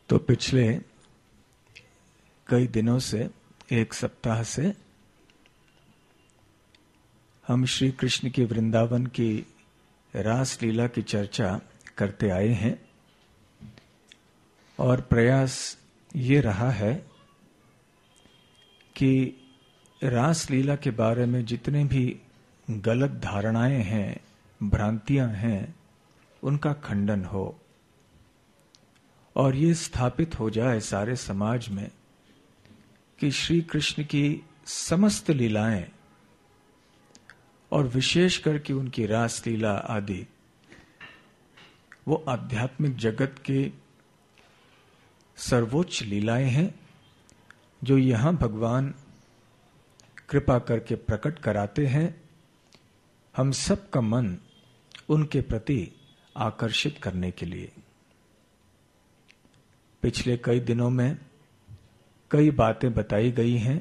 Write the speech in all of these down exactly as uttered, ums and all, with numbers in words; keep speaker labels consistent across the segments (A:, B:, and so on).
A: तो पिछले कई दिनों से, एक सप्ताह से हम श्री कृष्ण की वृंदावन की रास लीला की चर्चा करते आए हैं और प्रयास ये रहा है कि रास लीला के बारे में जितने भी गलत धारणाएं हैं, भ्रांतियां हैं, उनका खंडन हो और ये स्थापित हो जाए सारे समाज में कि श्री कृष्ण की समस्त लीलाएं और विशेष करके उनकी रास लीला आदि वो आध्यात्मिक जगत के सर्वोच्च लीलाएं हैं जो यहां भगवान कृपा करके प्रकट कराते हैं। हम सब का मन उनके प्रति आकर्षित करने के लिए। पिछले कई दिनों में कई बातें बताई गई हैं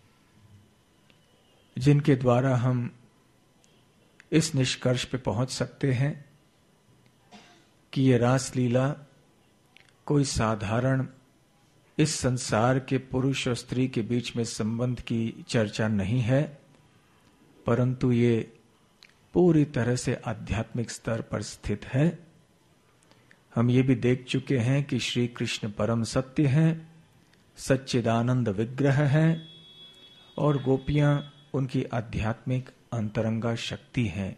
A: जिनके द्वारा हम इस निष्कर्ष पे पहुंच सकते हैं कि ये रास लीला कोई साधारण इस संसार के पुरुष और स्त्री के बीच में संबंध की चर्चा नहीं है, परंतु ये पूरी तरह से आध्यात्मिक स्तर पर स्थित है। हम ये भी देख चुके हैं कि श्री कृष्ण परम सत्य हैं, सच्चिदानंद विग्रह हैं और गोपियां उनकी आध्यात्मिक अंतरंगा शक्ति हैं।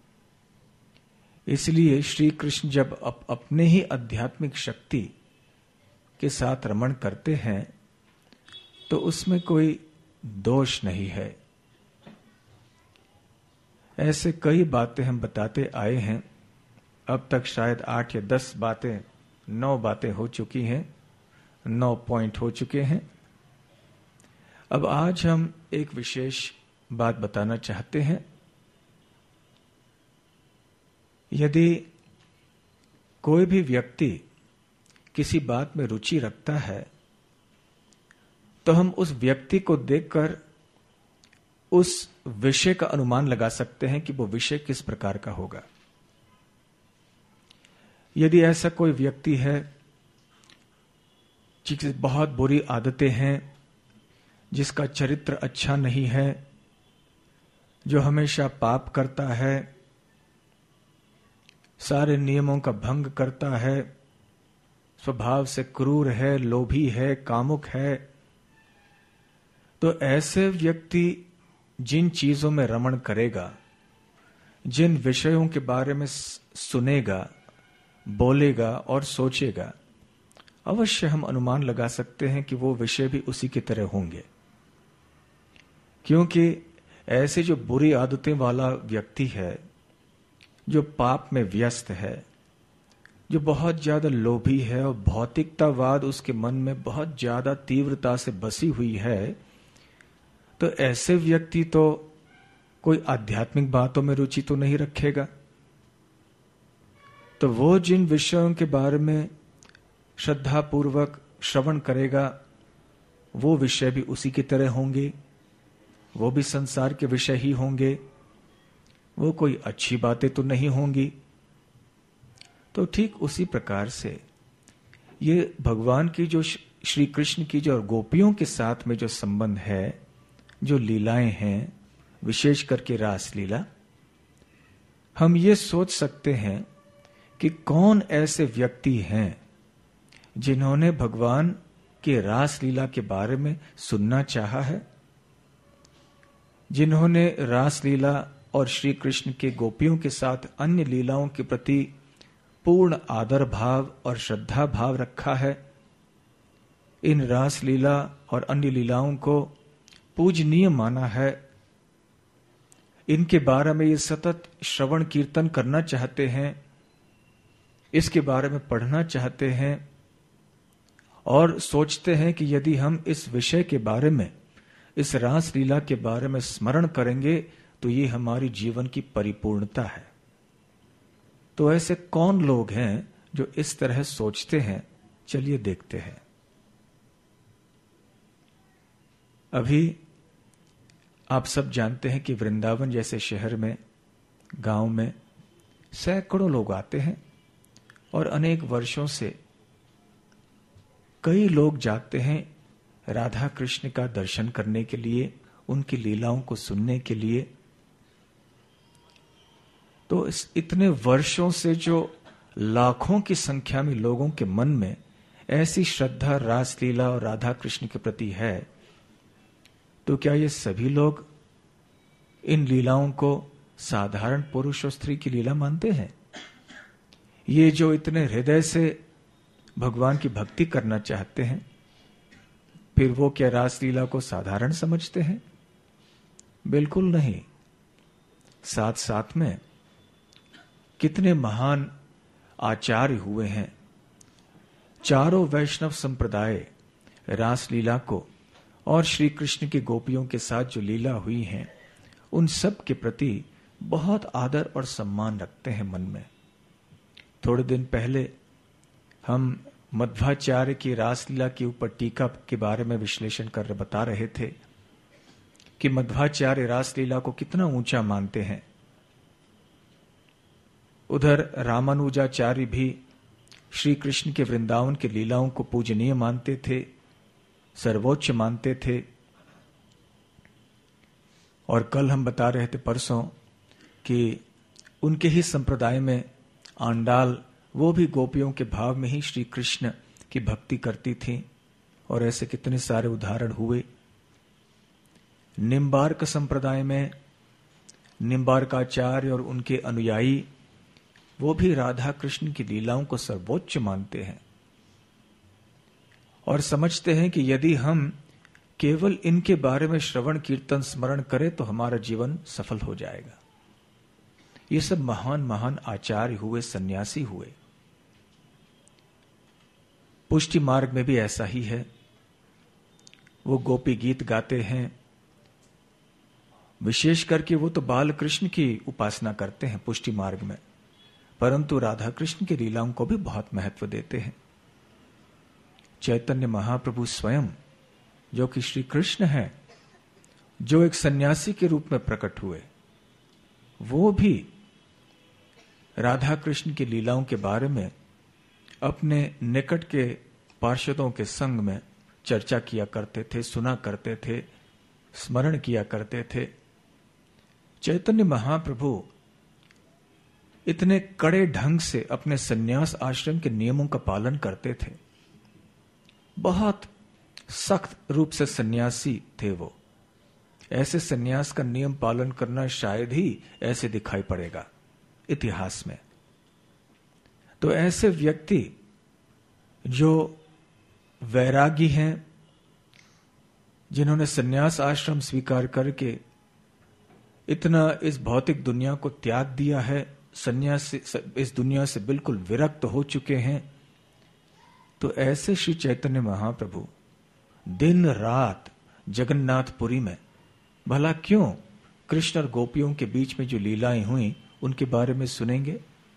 A: इसलिए श्री कृष्ण जब अप अपने ही आध्यात्मिक शक्ति के साथ रमण करते हैं तो उसमें कोई दोष नहीं है। ऐसे कई बातें हम बताते आए हैं। अब तक शायद आठ या दस बातें, नौ बातें हो चुकी हैं, नौ पॉइंट हो चुके हैं। अब आज हम एक विशेष बात बताना चाहते हैं। यदि कोई भी व्यक्ति किसी बात में रुचि रखता है तो हम उस व्यक्ति को देखकर उस विषय का अनुमान लगा सकते हैं कि वो विषय किस प्रकार का होगा। यदि ऐसा कोई व्यक्ति है जिसकी बहुत बुरी आदतें हैं, जिसका चरित्र अच्छा नहीं है, जो हमेशा पाप करता है, सारे नियमों का भंग करता है, स्वभाव से क्रूर है, लोभी है, कामुक है, तो ऐसे व्यक्ति जिन चीजों में रमण करेगा, जिन विषयों के बारे में सुनेगा, बोलेगा और सोचेगा, अवश्य हम अनुमान लगा सकते हैं कि वो विषय भी उसी की तरह होंगे। क्योंकि ऐसे जो बुरी आदतें वाला व्यक्ति है, जो पाप में व्यस्त है, जो बहुत ज्यादा लोभी है और भौतिकतावाद उसके मन में बहुत ज्यादा तीव्रता से बसी हुई है, तो ऐसे व्यक्ति तो कोई आध्यात्मिक बातों में रुचि तो नहीं रखेगा। तो वो जिन विषयों के बारे में श्रद्धा पूर्वक श्रवण करेगा, वो विषय भी उसी की तरह होंगे, वो भी संसार के विषय ही होंगे, वो कोई अच्छी बातें तो नहीं होंगी। तो ठीक उसी प्रकार से ये भगवान की जो श्री कृष्ण की जो गोपियों के साथ में जो संबंध है, जो लीलाएं हैं, विशेष करके रास लीला, हम ये सोच सकते हैं कि कौन ऐसे व्यक्ति हैं जिन्होंने भगवान के रास लीला के बारे में सुनना चाहा है, जिन्होंने रास लीला और श्री कृष्ण के गोपियों के साथ अन्य लीलाओं के प्रति पूर्ण आदर भाव और श्रद्धा भाव रखा है, इन रास लीला और अन्य लीलाओं को पूजनीय माना है, इनके बारे में ये सतत श्रवण कीर्तन करना चाहते हैं, इसके बारे में पढ़ना चाहते हैं और सोचते हैं कि यदि हम इस विषय के बारे में, इस रास लीला के बारे में स्मरण करेंगे तो ये हमारी जीवन की परिपूर्णता है। तो ऐसे कौन लोग हैं जो इस तरह सोचते हैं? चलिए देखते हैं। अभी आप सब जानते हैं कि वृंदावन जैसे शहर में, गांव में सैकड़ों लोग आते हैं और अनेक वर्षों से कई लोग जाते हैं राधा कृष्ण का दर्शन करने के लिए, उनकी लीलाओं को सुनने के लिए। तो इस इतने वर्षों से जो लाखों की संख्या में लोगों के मन में ऐसी श्रद्धा रासलीला और राधा कृष्ण के प्रति है, तो क्या ये सभी लोग इन लीलाओं को साधारण पुरुष और स्त्री की लीला मानते हैं? ये जो इतने हृदय से भगवान की भक्ति करना चाहते हैं, फिर वो क्या रासलीला को साधारण समझते हैं? बिल्कुल नहीं। साथ साथ में कितने महान आचार्य हुए हैं। चारों वैष्णव संप्रदाय रासलीला को और श्री कृष्ण की गोपियों के साथ जो लीला हुई हैं, उन सब के प्रति बहुत आदर और सम्मान रखते हैं मन में। थोड़े दिन पहले हम मध्वाचार्य की रासलीला के ऊपर टीका के बारे में विश्लेषण कर बता रहे थे कि मध्वाचार्य रासलीला को कितना ऊंचा मानते हैं। उधर रामानुजाचार्य भी श्री कृष्ण के वृंदावन के लीलाओं को पूजनीय मानते थे, सर्वोच्च मानते थे। और कल हम बता रहे थे परसों कि उनके ही संप्रदाय में आंडाल, वो भी गोपियों के भाव में ही श्री कृष्ण की भक्ति करती थी, और ऐसे कितने सारे उदाहरण हुए। निम्बार्क संप्रदाय में निम्बार्काचार्य और उनके अनुयायी, वो भी राधा कृष्ण की लीलाओं को सर्वोच्च मानते हैं और समझते हैं कि यदि हम केवल इनके बारे में श्रवण कीर्तन स्मरण करें तो हमारा जीवन सफल हो जाएगा। ये सब महान महान आचार्य हुए, सन्यासी हुए। पुष्टि मार्ग में भी ऐसा ही है। वो गोपी गीत गाते हैं, विशेष करके वो तो बाल कृष्ण की उपासना करते हैं पुष्टि मार्ग में, परंतु राधा कृष्ण की लीलाओं को भी बहुत महत्व देते हैं। चैतन्य महाप्रभु स्वयं, जो कि श्री कृष्ण हैं, जो एक सन्यासी के रूप में प्रकट हुए, वो भी राधा कृष्ण की लीलाओं के बारे में अपने निकट के पार्षदों के संग में चर्चा किया करते थे, सुना करते थे, स्मरण किया करते थे। चैतन्य महाप्रभु इतने कड़े ढंग से अपने सन्यास आश्रम के नियमों का पालन करते थे। बहुत सख्त रूप से सन्यासी थे वो। ऐसे सन्यास का नियम पालन करना शायद ही ऐसे दिखाई पड़ेगा इतिहास में। तो ऐसे व्यक्ति जो वैरागी हैं, जिन्होंने सन्यास आश्रम स्वीकार करके इतना इस भौतिक दुनिया को त्याग दिया है, सन्यास इस दुनिया से बिल्कुल विरक्त हो चुके हैं, तो ऐसे श्री चैतन्य महाप्रभु दिन रात जगन्नाथपुरी में भला क्यों कृष्ण और गोपियों के बीच में जो लीलाएं हुई उनके बारे में सुनेंगे?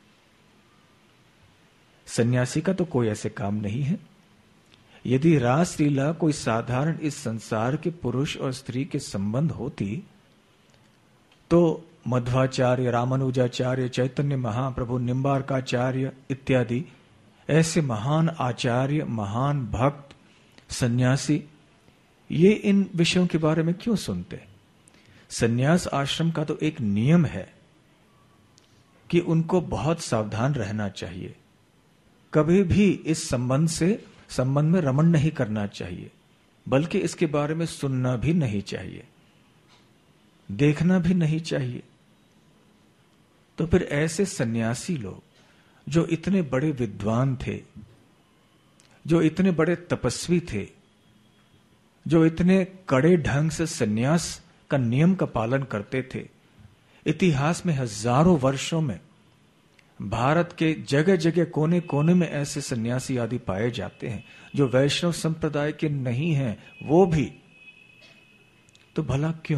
A: सन्यासी का तो कोई ऐसे काम नहीं है। यदि रास लीला कोई साधारण इस संसार के पुरुष और स्त्री के संबंध होती तो मध्वाचार्य, रामानुजाचार्य, चैतन्य महाप्रभु, निम्बार्काचार्य इत्यादि ऐसे महान आचार्य, महान भक्त, सन्यासी, ये इन विषयों के बारे में क्यों सुनते? सन्यास आश्रम का तो एक नियम है कि उनको बहुत सावधान रहना चाहिए। कभी भी इस संबंध से संबंध में रमण नहीं करना चाहिए, बल्कि इसके बारे में सुनना भी नहीं चाहिए, देखना भी नहीं चाहिए। तो फिर ऐसे सन्यासी लोग जो इतने बड़े विद्वान थे, जो इतने बड़े तपस्वी थे, जो इतने कड़े ढंग से सन्यास का नियम का पालन करते थे, इतिहास में हजारों वर्षों में भारत के जगह जगह कोने कोने में ऐसे सन्यासी आदि पाए जाते हैं जो वैष्णव संप्रदाय के नहीं हैं, वो भी। तो भला क्यों?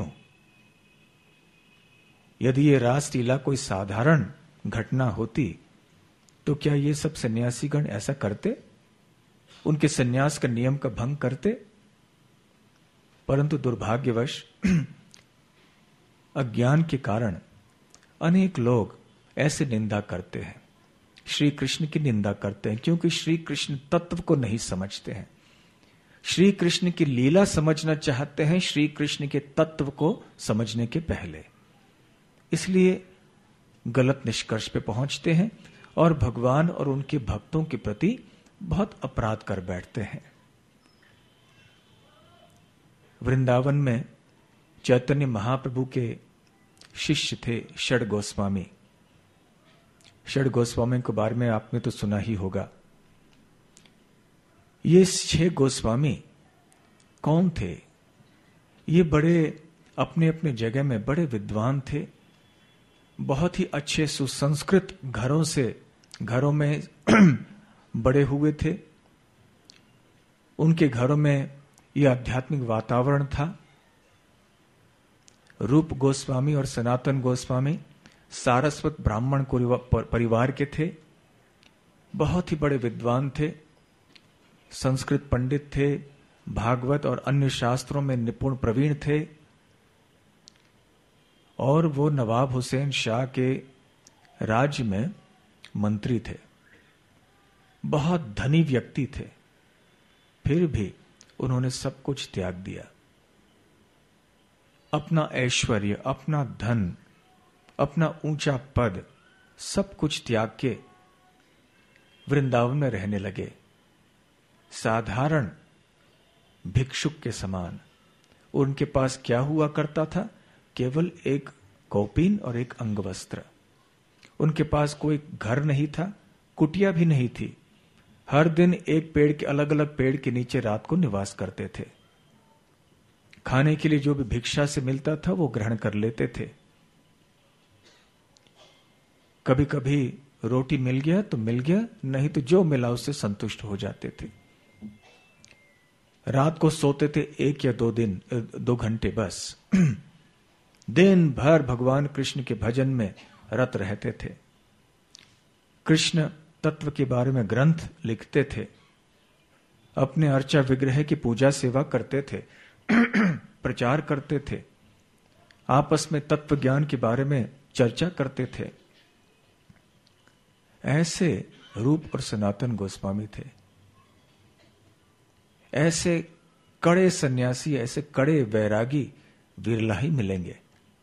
A: यदि ये रासलीला कोई साधारण घटना होती तो क्या ये सब सन्यासीगण ऐसा करते? उनके सन्यास का नियम का भंग करते? परंतु दुर्भाग्यवश अज्ञान के कारण अनेक लोग ऐसे निंदा करते हैं, श्री कृष्ण की निंदा करते हैं, क्योंकि श्री कृष्ण तत्व को नहीं समझते हैं। श्री कृष्ण की लीला समझना चाहते हैं श्री कृष्ण के तत्व को समझने के पहले, इसलिए गलत निष्कर्ष पे पहुंचते हैं और भगवान और उनके भक्तों के प्रति बहुत अपराध कर बैठते हैं। वृंदावन में चैतन्य महाप्रभु के शिष्य थे षड गोस्वामी। षड गोस्वामी के बारे में आपने तो सुना ही होगा। ये छह गोस्वामी कौन थे? ये बड़े अपने अपने जगह में बड़े विद्वान थे, बहुत ही अच्छे सुसंस्कृत घरों से घरों में बड़े हुए थे। उनके घरों में यह आध्यात्मिक वातावरण था। रूप गोस्वामी और सनातन गोस्वामी सारस्वत ब्राह्मण परिवार के थे, बहुत ही बड़े विद्वान थे, संस्कृत पंडित थे, भागवत और अन्य शास्त्रों में निपुण प्रवीण थे, और वो नवाब हुसैन शाह के राज्य में मंत्री थे। बहुत धनी व्यक्ति थे, फिर भी उन्होंने सब कुछ त्याग दिया। अपना ऐश्वर्य, अपना धन, अपना ऊंचा पद, सब कुछ त्याग के वृंदावन में रहने लगे, साधारण भिक्षुक के समान। उनके पास क्या हुआ करता था? केवल एक कौपीन और एक अंगवस्त्र। उनके पास कोई घर नहीं था, कुटिया भी नहीं थी। हर दिन एक पेड़ के अलग अलग पेड़ के नीचे रात को निवास करते थे। खाने के लिए जो भी भिक्षा से मिलता था वो ग्रहण कर लेते थे। कभी कभी रोटी मिल गया तो मिल गया, नहीं तो जो मिला उससे संतुष्ट हो जाते थे। रात को सोते थे एक या दो दिन दो घंटे बस। दिन भर भगवान कृष्ण के भजन में रत रहते थे। कृष्ण तत्व के बारे में ग्रंथ लिखते थे, अपने अर्चा विग्रह की पूजा सेवा करते थे, प्रचार करते थे, आपस में तत्व ज्ञान के बारे में चर्चा करते थे। ऐसे रूप और सनातन गोस्वामी थे। ऐसे कड़े सन्यासी, ऐसे कड़े वैरागी विरला ही मिलेंगे।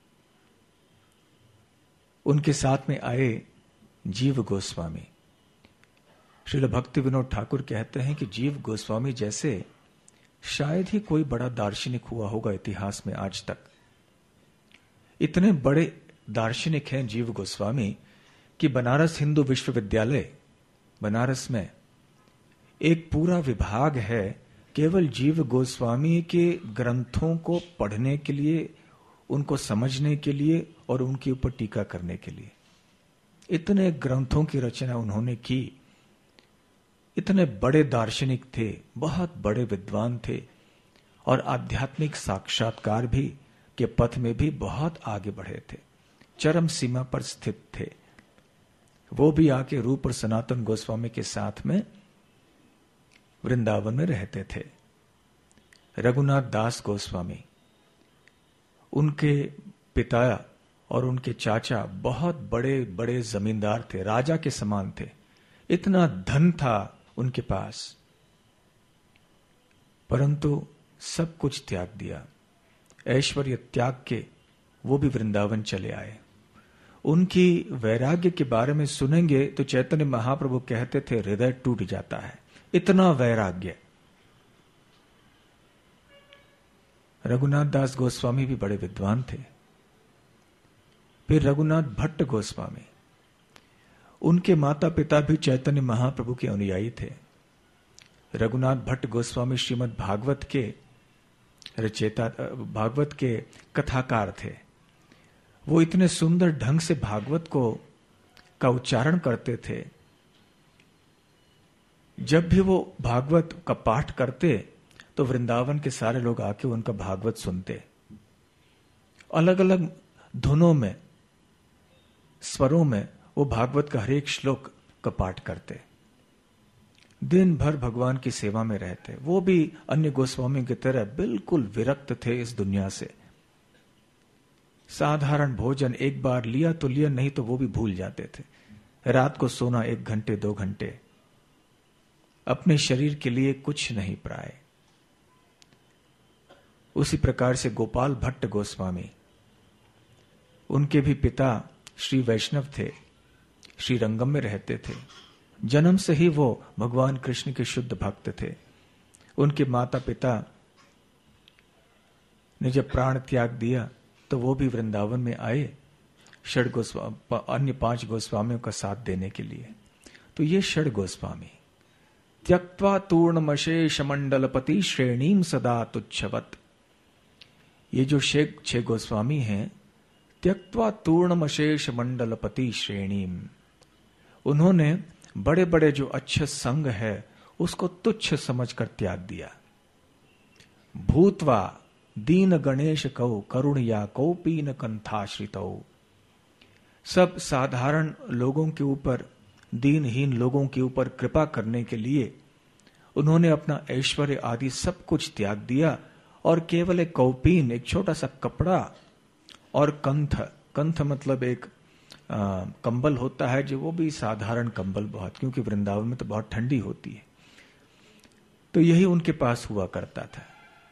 A: उनके साथ में आए जीव गोस्वामी। श्रील भक्ति विनोद ठाकुर कहते हैं कि जीव गोस्वामी जैसे शायद ही कोई बड़ा दार्शनिक हुआ होगा इतिहास में आज तक। इतने बड़े दार्शनिक हैं जीव गोस्वामी कि बनारस हिंदू विश्वविद्यालय बनारस में एक पूरा विभाग है केवल जीव गोस्वामी के ग्रंथों को पढ़ने के लिए, उनको समझने के लिए और उनके ऊपर टीका करने के लिए। इतने ग्रंथों की रचना उन्होंने की। इतने बड़े दार्शनिक थे, बहुत बड़े विद्वान थे, और आध्यात्मिक साक्षात्कार भी के पथ में भी बहुत आगे बढ़े थे, चरम सीमा पर स्थित थे। वो भी आके रूप और सनातन गोस्वामी के साथ में वृंदावन में रहते थे। रघुनाथ दास गोस्वामी, उनके पिता और उनके चाचा बहुत बड़े बड़े जमींदार थे, राजा के समान थे। इतना धन था उनके पास, परंतु सब कुछ त्याग दिया। ऐश्वर्य त्याग के वो भी वृंदावन चले आए। उनकी वैराग्य के बारे में सुनेंगे तो चैतन्य महाप्रभु कहते थे हृदय टूट जाता है, इतना वैराग्य। रघुनाथ दास गोस्वामी भी बड़े विद्वान थे। फिर रघुनाथ भट्ट गोस्वामी, उनके माता पिता भी चैतन्य महाप्रभु के अनुयायी थे। रघुनाथ भट्ट गोस्वामी श्रीमद् भागवत के रचयिता, भागवत के कथाकार थे। वो इतने सुंदर ढंग से भागवत को का उच्चारण करते थे। जब भी वो भागवत का पाठ करते तो वृंदावन के सारे लोग आके उनका भागवत सुनते। अलग अलग धुनों में, स्वरों में वो भागवत का हर एक श्लोक का पाठ करते। दिन भर भगवान की सेवा में रहते। वो भी अन्य गोस्वामी की तरह बिल्कुल विरक्त थे इस दुनिया से। साधारण भोजन एक बार लिया तो लिया, नहीं तो वो भी भूल जाते थे। रात को सोना एक घंटे दो घंटे, अपने शरीर के लिए कुछ नहीं प्राय। उसी प्रकार से गोपाल भट्ट गोस्वामी, उनके भी पिता श्री वैष्णव थे, श्री रंगम में रहते थे। जन्म से ही वो भगवान कृष्ण के शुद्ध भक्त थे। उनके माता पिता ने जब प्राण त्याग दिया तो वो भी वृंदावन में आए षड गोस्वामी, अन्य पांच गोस्वामियों का साथ देने के लिए। तो ये षड गोस्वामी त्यक्त्वा तूर्णमशेष मंडलपति श्रेणीम सदा तुच्छवत, ये जो छह छह गोस्वामी हैं, त्यक्त्वा तूर्णमशेष मंडलपति श्रेणीम, उन्होंने बड़े बड़े जो अच्छे संग है उसको तुच्छ समझकर त्याग दिया। भूतवा दीन गणेश कौ करुणया कौपीन कंथाश्रितौ, सब साधारण लोगों के ऊपर, दीनहीन लोगों के ऊपर कृपा करने के लिए उन्होंने अपना ऐश्वर्य आदि सब कुछ त्याग दिया और केवल एक कौपीन, एक छोटा सा कपड़ा और कंथ, कंथ मतलब एक आ, कंबल होता है जो, वो भी साधारण कंबल बहुत, क्योंकि वृंदावन में तो बहुत ठंडी होती है, तो यही उनके पास हुआ करता था।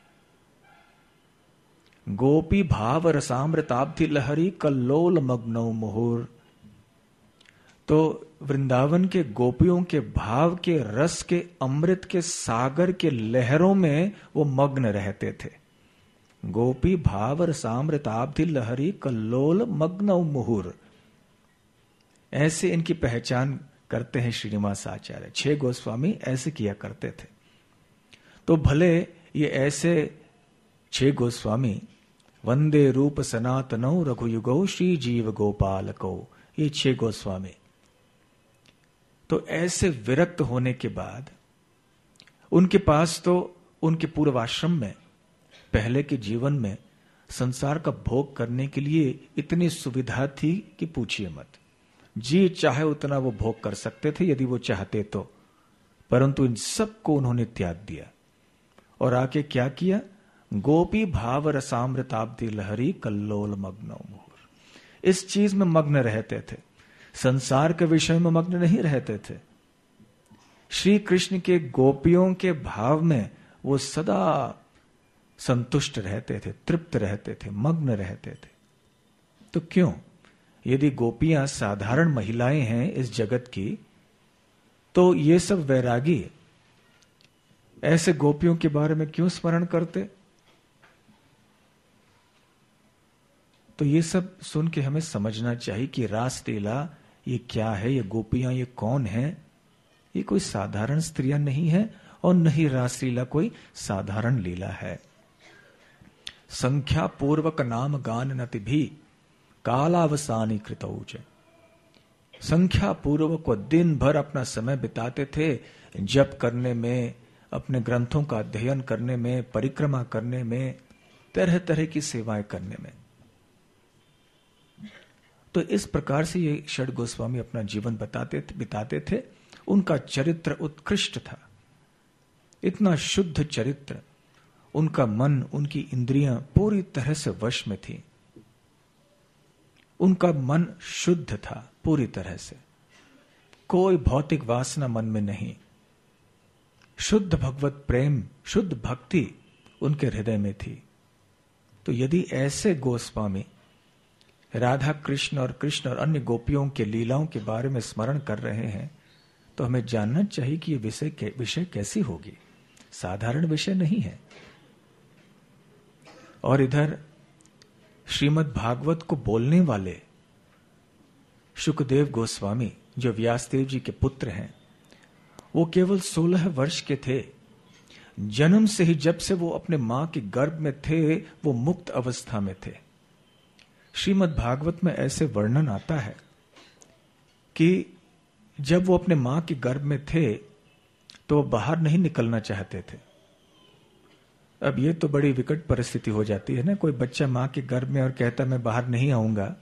A: गोपी भाव रसामृताब्धि लहरी कल्लोल मग्नौ मुहुर, तो वृंदावन के गोपियों के भाव के रस के अमृत के सागर के लहरों में वो मग्न रहते थे। गोपी भाव रसामृताब्धि लहरी कल्लोल मग्नौ मुहुर, ऐसे इनकी पहचान करते हैं श्रीनिवास आचार्य। छह गोस्वामी ऐसे किया करते थे। तो भले ये ऐसे छह गोस्वामी वंदे रूप सनातनौ रघुयुगौ श्री जीव गोपालको, ये छह गोस्वामी तो ऐसे विरक्त होने के बाद उनके पास तो उनके पूर्वाश्रम में पहले के जीवन में संसार का भोग करने के लिए इतनी सुविधा थी कि पूछिए मत। जी चाहे उतना वो भोग कर सकते थे यदि वो चाहते तो, परंतु इन सब को उन्होंने त्याग दिया और आके क्या किया? गोपी भाव रसामृताब्धि लहरी कल्लोल मग्नौ मुहुर, इस चीज में मग्न रहते थे, संसार के विषय में मग्न नहीं रहते थे। श्री कृष्ण के गोपियों के भाव में वो सदा संतुष्ट रहते थे, तृप्त रहते थे, मग्न रहते थे। तो क्यों? यदि गोपियां साधारण महिलाएं हैं इस जगत की, तो ये सब वैरागी ऐसे गोपियों के बारे में क्यों स्मरण करते? तो ये सब सुन के हमें समझना चाहिए कि रासलीला ये क्या है, ये गोपियां ये कौन है? ये कोई साधारण स्त्रियां नहीं है और नहीं रासलीला कोई साधारण लीला है। संख्या पूर्वक नाम गान नति भी कालावसानी कृतौच, संख्या पूर्वक वो दिन भर अपना समय बिताते थे जप करने में, अपने ग्रंथों का अध्ययन करने में, परिक्रमा करने में, तरह तरह की सेवाएं करने में। तो इस प्रकार से ये षड गोस्वामी अपना जीवन बताते थे, बिताते थे। उनका चरित्र उत्कृष्ट था, इतना शुद्ध चरित्र, उनका मन, उनकी इंद्रियां पूरी तरह से वश में थी। उनका मन शुद्ध था पूरी तरह से, कोई भौतिक वासना मन में नहीं, शुद्ध भगवत प्रेम, शुद्ध भक्ति उनके हृदय में थी। तो यदि ऐसे गोस्वामी राधा कृष्ण और कृष्ण और अन्य गोपियों के लीलाओं के बारे में स्मरण कर रहे हैं तो हमें जानना चाहिए कि ये विषय विषय कैसी होगी, साधारण विषय नहीं है। और इधर श्रीमद् भागवत को बोलने वाले शुकदेव गोस्वामी जो व्यासदेव जी के पुत्र हैं, वो केवल सोलह वर्ष के थे। जन्म से ही, जब से वो अपने मां के गर्भ में थे, वो मुक्त अवस्था में थे। श्रीमद् भागवत में ऐसे वर्णन आता है कि जब वो अपने मां के गर्भ में थे तो वो बाहर नहीं निकलना चाहते थे। अब ये तो बड़ी विकट परिस्थिति हो जाती है ना, कोई बच्चा मां के गर्भ में और कहता मैं बाहर नहीं आऊंगा,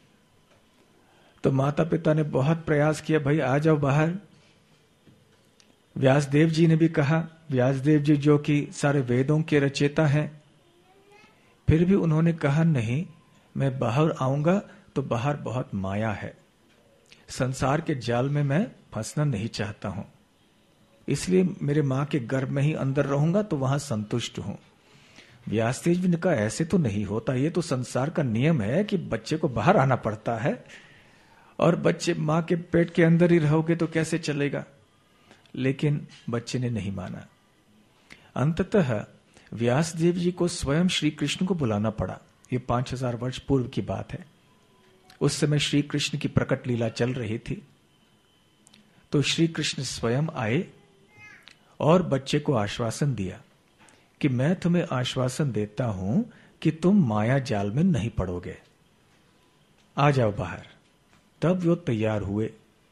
A: तो माता पिता ने बहुत प्रयास किया, भाई आ जाओ बाहर। व्यासदेव जी ने भी कहा, व्यासदेव जी जो कि सारे वेदों के रचयिता हैं, फिर भी उन्होंने कहा नहीं, मैं बाहर आऊंगा तो बाहर बहुत माया है, संसार के जाल में मैं फंसना नहीं चाहता हूं, इसलिए मेरे मां के गर्भ में ही अंदर रहूंगा तो वहां संतुष्ट हूं। व्यासदेव जी ने कहा ऐसे तो नहीं होता, ये तो संसार का नियम है कि बच्चे को बाहर आना पड़ता है, और बच्चे मां के पेट के अंदर ही रहोगे तो कैसे चलेगा। लेकिन बच्चे ने नहीं माना। अंततः व्यासदेव जी को स्वयं श्री कृष्ण को बुलाना पड़ा। ये पांच हजार वर्ष पूर्व की बात है। उस समय श्री कृष्ण की प्रकट लीला चल रही थी। तो श्री कृष्ण स्वयं आए और बच्चे को आश्वासन दिया कि मैं तुम्हें आश्वासन देता हूं कि तुम माया जाल में नहीं पड़ोगे, आ जाओ बाहर। तब वो तैयार हुए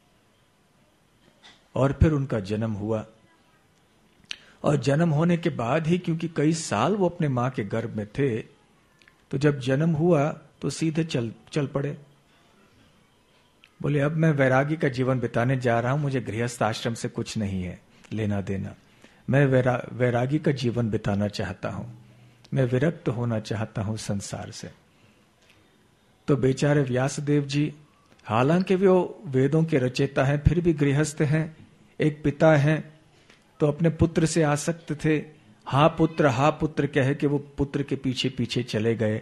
A: और फिर उनका जन्म हुआ। और जन्म होने के बाद ही, क्योंकि कई साल वो अपने मां के गर्भ में थे, तो जब जन्म हुआ तो सीधे चल चल पड़े। बोले अब मैं वैरागी का जीवन बिताने जा रहा हूं, मुझे गृहस्थ आश्रम से कुछ नहीं है लेना देना, मैं वैरा, वैरागी का जीवन बिताना चाहता हूं, मैं विरक्त होना चाहता हूं संसार से। तो बेचारे व्यासदेव जी, हालांकि वो वेदों के रचयिता हैं, फिर भी गृहस्थ हैं, एक पिता हैं, तो अपने पुत्र से आसक्त थे। हा पुत्र हा पुत्र कह के वो पुत्र के पीछे पीछे चले गए।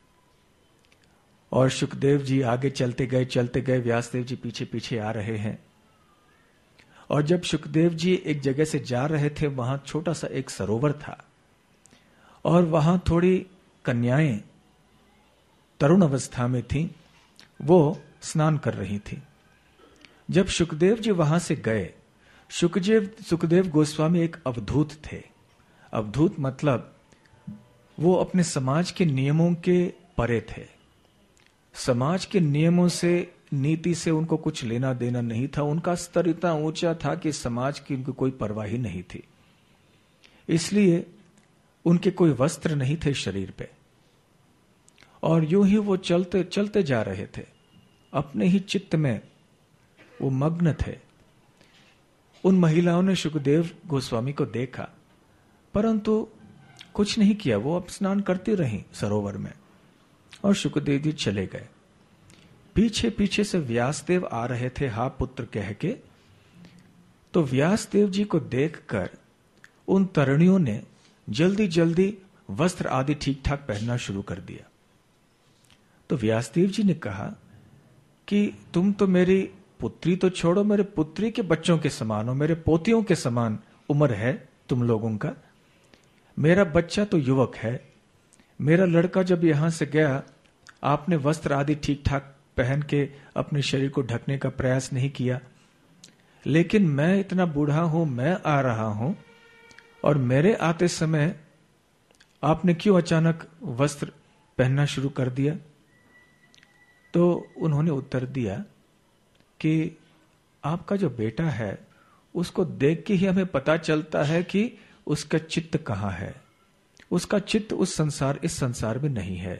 A: और सुखदेव जी आगे चलते गए चलते गए, व्यासदेव जी पीछे पीछे आ रहे हैं। और जब सुखदेव जी एक जगह से जा रहे थे, वहां छोटा सा एक सरोवर था, और वहां थोड़ी कन्याएं तरुण अवस्था में थीं, वो स्नान कर रही थी। जब सुखदेव जी वहां से गए, सुखदेव सुखदेव गोस्वामी एक अवधूत थे। अवधूत मतलब वो अपने समाज के नियमों के परे थे। समाज के नियमों से, नीति से उनको कुछ लेना देना नहीं था। उनका स्तर इतना ऊंचा था कि समाज की उनको कोई परवाह ही नहीं थी। इसलिए उनके कोई वस्त्र नहीं थे शरीर पे, और यूं ही वो चलते चलते जा रहे थे, अपने ही चित्त में वो मग्न थे। उन महिलाओं ने सुखदेव गोस्वामी को देखा, परंतु कुछ नहीं किया। वो अब स्नान करती रही सरोवर में, और सुखदेव जी चले गए। पीछे पीछे से व्यासदेव आ रहे थे, हा पुत्र कह के। तो व्यासदेव जी को देखकर उन तरुणियों ने जल्दी जल्दी वस्त्र आदि ठीक ठाक पहनना शुरू कर दिया। तो व्यासदेव जी ने कहा कि तुम तो मेरी पुत्री तो छोड़ो, मेरे पुत्री के बच्चों के समान हो, मेरे पोतियों के समान उम्र है तुम लोगों का। मेरा बच्चा तो युवक है, मेरा लड़का जब यहां से गया, आपने वस्त्र आदि ठीक ठाक पहन के अपने शरीर को ढकने का प्रयास नहीं किया। लेकिन मैं इतना बूढ़ा हूं, मैं आ रहा हूं, और मेरे आते समय आपने क्यों अचानक वस्त्र पहनना शुरू कर दिया? तो उन्होंने उत्तर दिया कि आपका जो बेटा है, उसको देख के ही हमें पता चलता है कि उसका चित्त कहां है। उसका चित्त उस संसार इस संसार में नहीं है।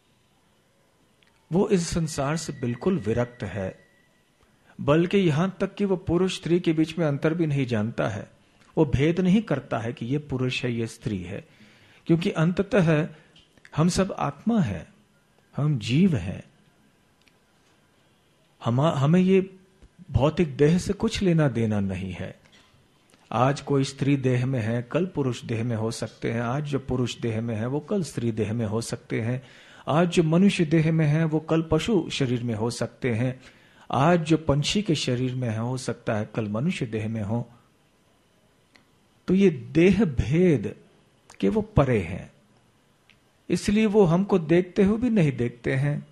A: वो इस संसार से बिल्कुल विरक्त है, बल्कि यहां तक कि वो पुरुष स्त्री के बीच में अंतर भी नहीं जानता है। वो भेद नहीं करता है कि ये पुरुष है, ये स्त्री है, क्योंकि अंततः हम सब आत्मा है, हम जीव हैं। हम हमें ये भौतिक देह से कुछ लेना देना नहीं है। आज कोई स्त्री देह में है, कल पुरुष देह में हो सकते हैं। आज जो पुरुष देह में है वो कल स्त्री देह में हो सकते हैं। आज जो मनुष्य देह में है वो कल पशु शरीर में हो सकते हैं। आज जो पंछी के शरीर में है हो सकता है कल मनुष्य देह में हो। तो ये देह भेद के वो परे हैं, इसलिए वो हमको देखते हुए भी नहीं देखते हैं,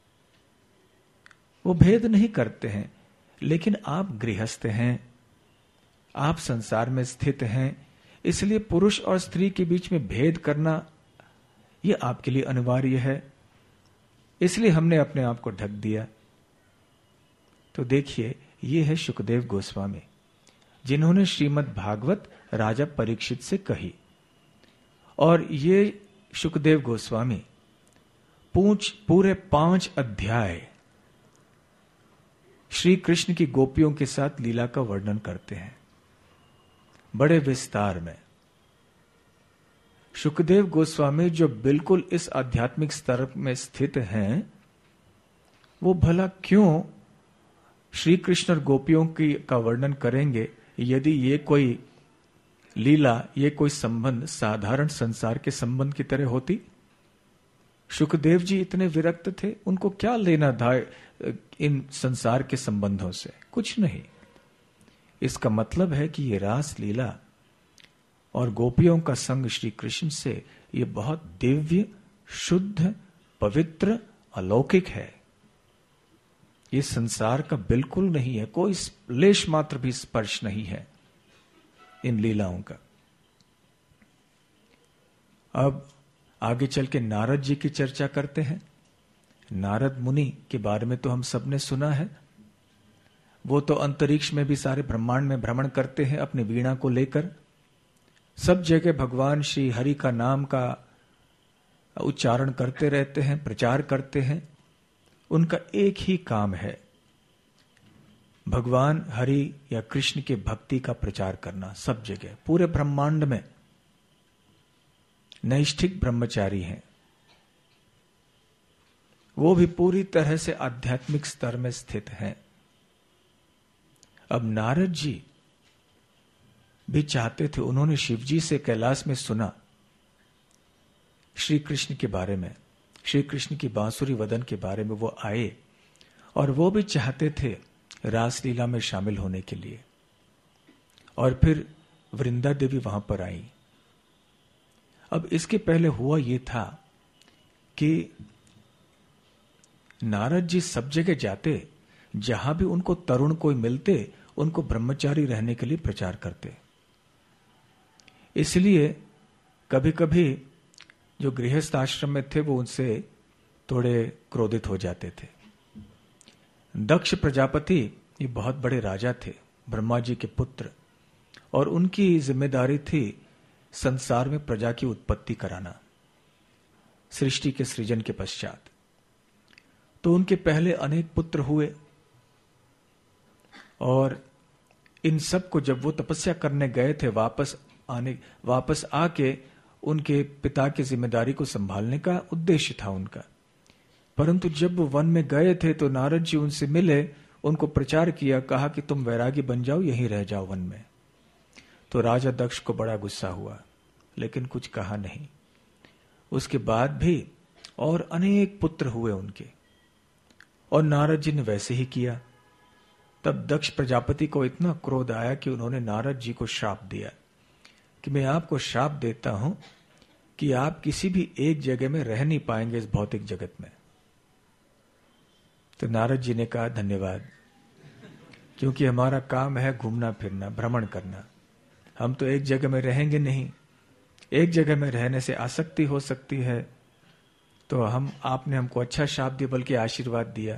A: वो भेद नहीं करते हैं। लेकिन आप गृहस्थ हैं, आप संसार में स्थित हैं, इसलिए पुरुष और स्त्री के बीच में भेद करना यह आपके लिए अनिवार्य है। इसलिए हमने अपने आप को ढक दिया। तो देखिए, ये है सुखदेव गोस्वामी, जिन्होंने श्रीमद् भागवत राजा परीक्षित से कही। और ये सुखदेव गोस्वामी पूछ पूरे पांच अध्याय श्री कृष्ण की गोपियों के साथ लीला का वर्णन करते हैं, बड़े विस्तार में। सुखदेव गोस्वामी जो बिल्कुल इस आध्यात्मिक स्तर में स्थित हैं, वो भला क्यों श्री कृष्ण और गोपियों की का वर्णन करेंगे यदि ये कोई लीला ये कोई संबंध साधारण संसार के संबंध की तरह होती? सुखदेव जी इतने विरक्त थे, उनको क्या लेना था इन संसार के संबंधों से? कुछ नहीं। इसका मतलब है कि ये रास लीला और गोपियों का संग श्री कृष्ण से ये बहुत दिव्य, शुद्ध, पवित्र, अलौकिक है। ये संसार का बिल्कुल नहीं है, कोई लेश मात्र भी स्पर्श नहीं है इन लीलाओं का। अब आगे चल के नारद जी की चर्चा करते हैं। नारद मुनि के बारे में तो हम सबने सुना है। वो तो अंतरिक्ष में भी सारे ब्रह्मांड में भ्रमण करते हैं अपनी वीणा को लेकर। सब जगह भगवान श्री हरि का नाम का उच्चारण करते रहते हैं, प्रचार करते हैं। उनका एक ही काम है, भगवान हरि या कृष्ण के भक्ति का प्रचार करना सब जगह, पूरे ब्रह्मांड में। नैष्ठिक ब्रह्मचारी हैं वो, भी पूरी तरह से आध्यात्मिक स्तर में स्थित हैं। अब नारद जी भी चाहते थे, उन्होंने शिव जी से कैलाश में सुना श्री कृष्ण के बारे में, श्री कृष्ण की बांसुरी वदन के बारे में। वो आए और वो भी चाहते थे रासलीला में शामिल होने के लिए। और फिर वृंदा देवी वहां पर आई। अब इसके पहले हुआ ये था कि नारद जी सब जगह जाते, जहां भी उनको तरुण कोई मिलते उनको ब्रह्मचारी रहने के लिए प्रचार करते। इसलिए कभी कभी जो गृहस्थ आश्रम में थे वो उनसे थोड़े क्रोधित हो जाते थे। दक्ष प्रजापति ये बहुत बड़े राजा थे, ब्रह्मा जी के पुत्र, और उनकी जिम्मेदारी थी संसार में प्रजा की उत्पत्ति कराना सृष्टि के सृजन के पश्चात। तो उनके पहले अनेक पुत्र हुए और इन सब को जब वो तपस्या करने गए थे, वापस आने वापस आके उनके पिता की जिम्मेदारी को संभालने का उद्देश्य था उनका। परंतु जब वो वन में गए थे तो नारद जी उनसे मिले, उनको प्रचार किया, कहा कि तुम वैरागी बन जाओ, यहीं रह जाओ वन में। तो राजा दक्ष को बड़ा गुस्सा हुआ, लेकिन कुछ कहा नहीं। उसके बाद भी और अनेक पुत्र हुए उनके, और नारद जी ने वैसे ही किया। तब दक्ष प्रजापति को इतना क्रोध आया कि उन्होंने नारद जी को श्राप दिया कि मैं आपको श्राप देता हूं कि आप किसी भी एक जगह में रह नहीं पाएंगे इस भौतिक जगत में। तो नारद जी ने कहा धन्यवाद, क्योंकि हमारा काम है घूमना फिरना, भ्रमण करना। हम तो एक जगह में रहेंगे नहीं, एक जगह में रहने से आसक्ति हो सकती है। तो हम आपने हमको अच्छा शाप दिया, बल्कि आशीर्वाद दिया।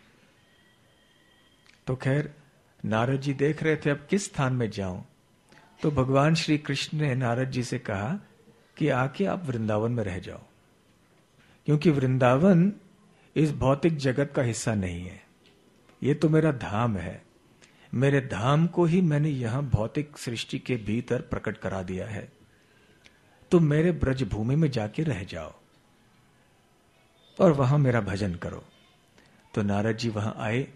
A: तो खैर नारद जी देख रहे थे अब किस स्थान में जाऊं। तो भगवान श्री कृष्ण ने नारद जी से कहा कि आके आप वृंदावन में रह जाओ, क्योंकि वृंदावन इस भौतिक जगत का हिस्सा नहीं है। ये तो मेरा धाम है, मेरे धाम को ही मैंने यहां भौतिक सृष्टि के भीतर प्रकट करा दिया है। तुम मेरे ब्रज भूमि में जाके रह जाओ और वहां मेरा भजन करो। तो नारद जी वहां आए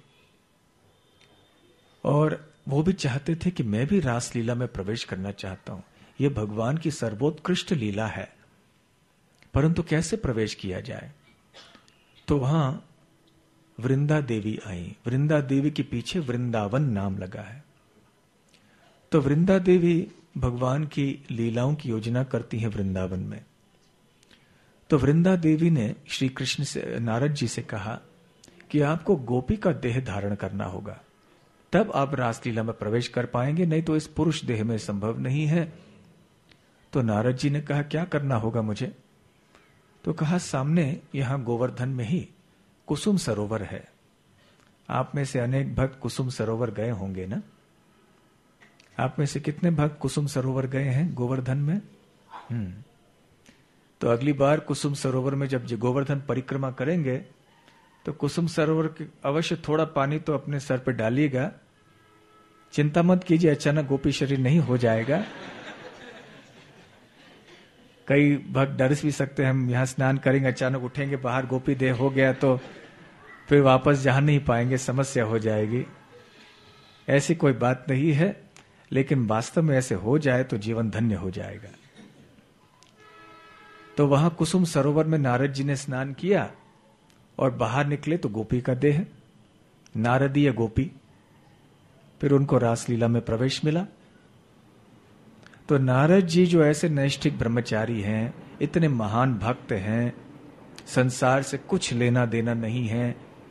A: और वो भी चाहते थे कि मैं भी रासलीला में प्रवेश करना चाहता हूं, यह भगवान की सर्वोत्कृष्ट लीला है, परंतु कैसे प्रवेश किया जाए। तो वहां वृंदा देवी आई। वृंदा देवी के पीछे वृंदावन नाम लगा है। तो वृंदा देवी भगवान की लीलाओं की योजना करती है वृंदावन में। तो वृंदा देवी ने श्री कृष्ण से, नारद जी से कहा कि आपको गोपी का देह धारण करना होगा, तब आप रासलीला में प्रवेश कर पाएंगे, नहीं तो इस पुरुष देह में संभव नहीं है। तो नारद जी ने कहा क्या करना होगा मुझे। तो कहा सामने यहां गोवर्धन में ही कुसुम सरोवर है। आप में से अनेक भक्त कुसुम सरोवर गए होंगे ना। आप में से कितने भक्त कुसुम सरोवर गए हैं गोवर्धन में? हम्म तो अगली बार कुसुम सरोवर में जब गोवर्धन परिक्रमा करेंगे तो कुसुम सरोवर के अवश्य थोड़ा पानी तो अपने सर पे डालिएगा। चिंता मत कीजिए, अचानक गोपी शरीर नहीं हो जाएगा। कई भक्त डर भी सकते हैं, हम यहां स्नान करेंगे, अचानक उठेंगे बाहर गोपी देह हो गया तो फिर वापस जा नहीं पाएंगे, समस्या हो जाएगी। ऐसी कोई बात नहीं है। लेकिन वास्तव में ऐसे हो जाए तो जीवन धन्य हो जाएगा। तो वहां कुसुम सरोवर में नारद जी ने स्नान किया और बाहर निकले तो गोपी का देह, नारदीय गोपी। फिर उनको रासलीला में प्रवेश मिला। तो नारद जी जो ऐसे नैष्ठिक ब्रह्मचारी हैं, इतने महान भक्त हैं, संसार से कुछ लेना देना नहीं है,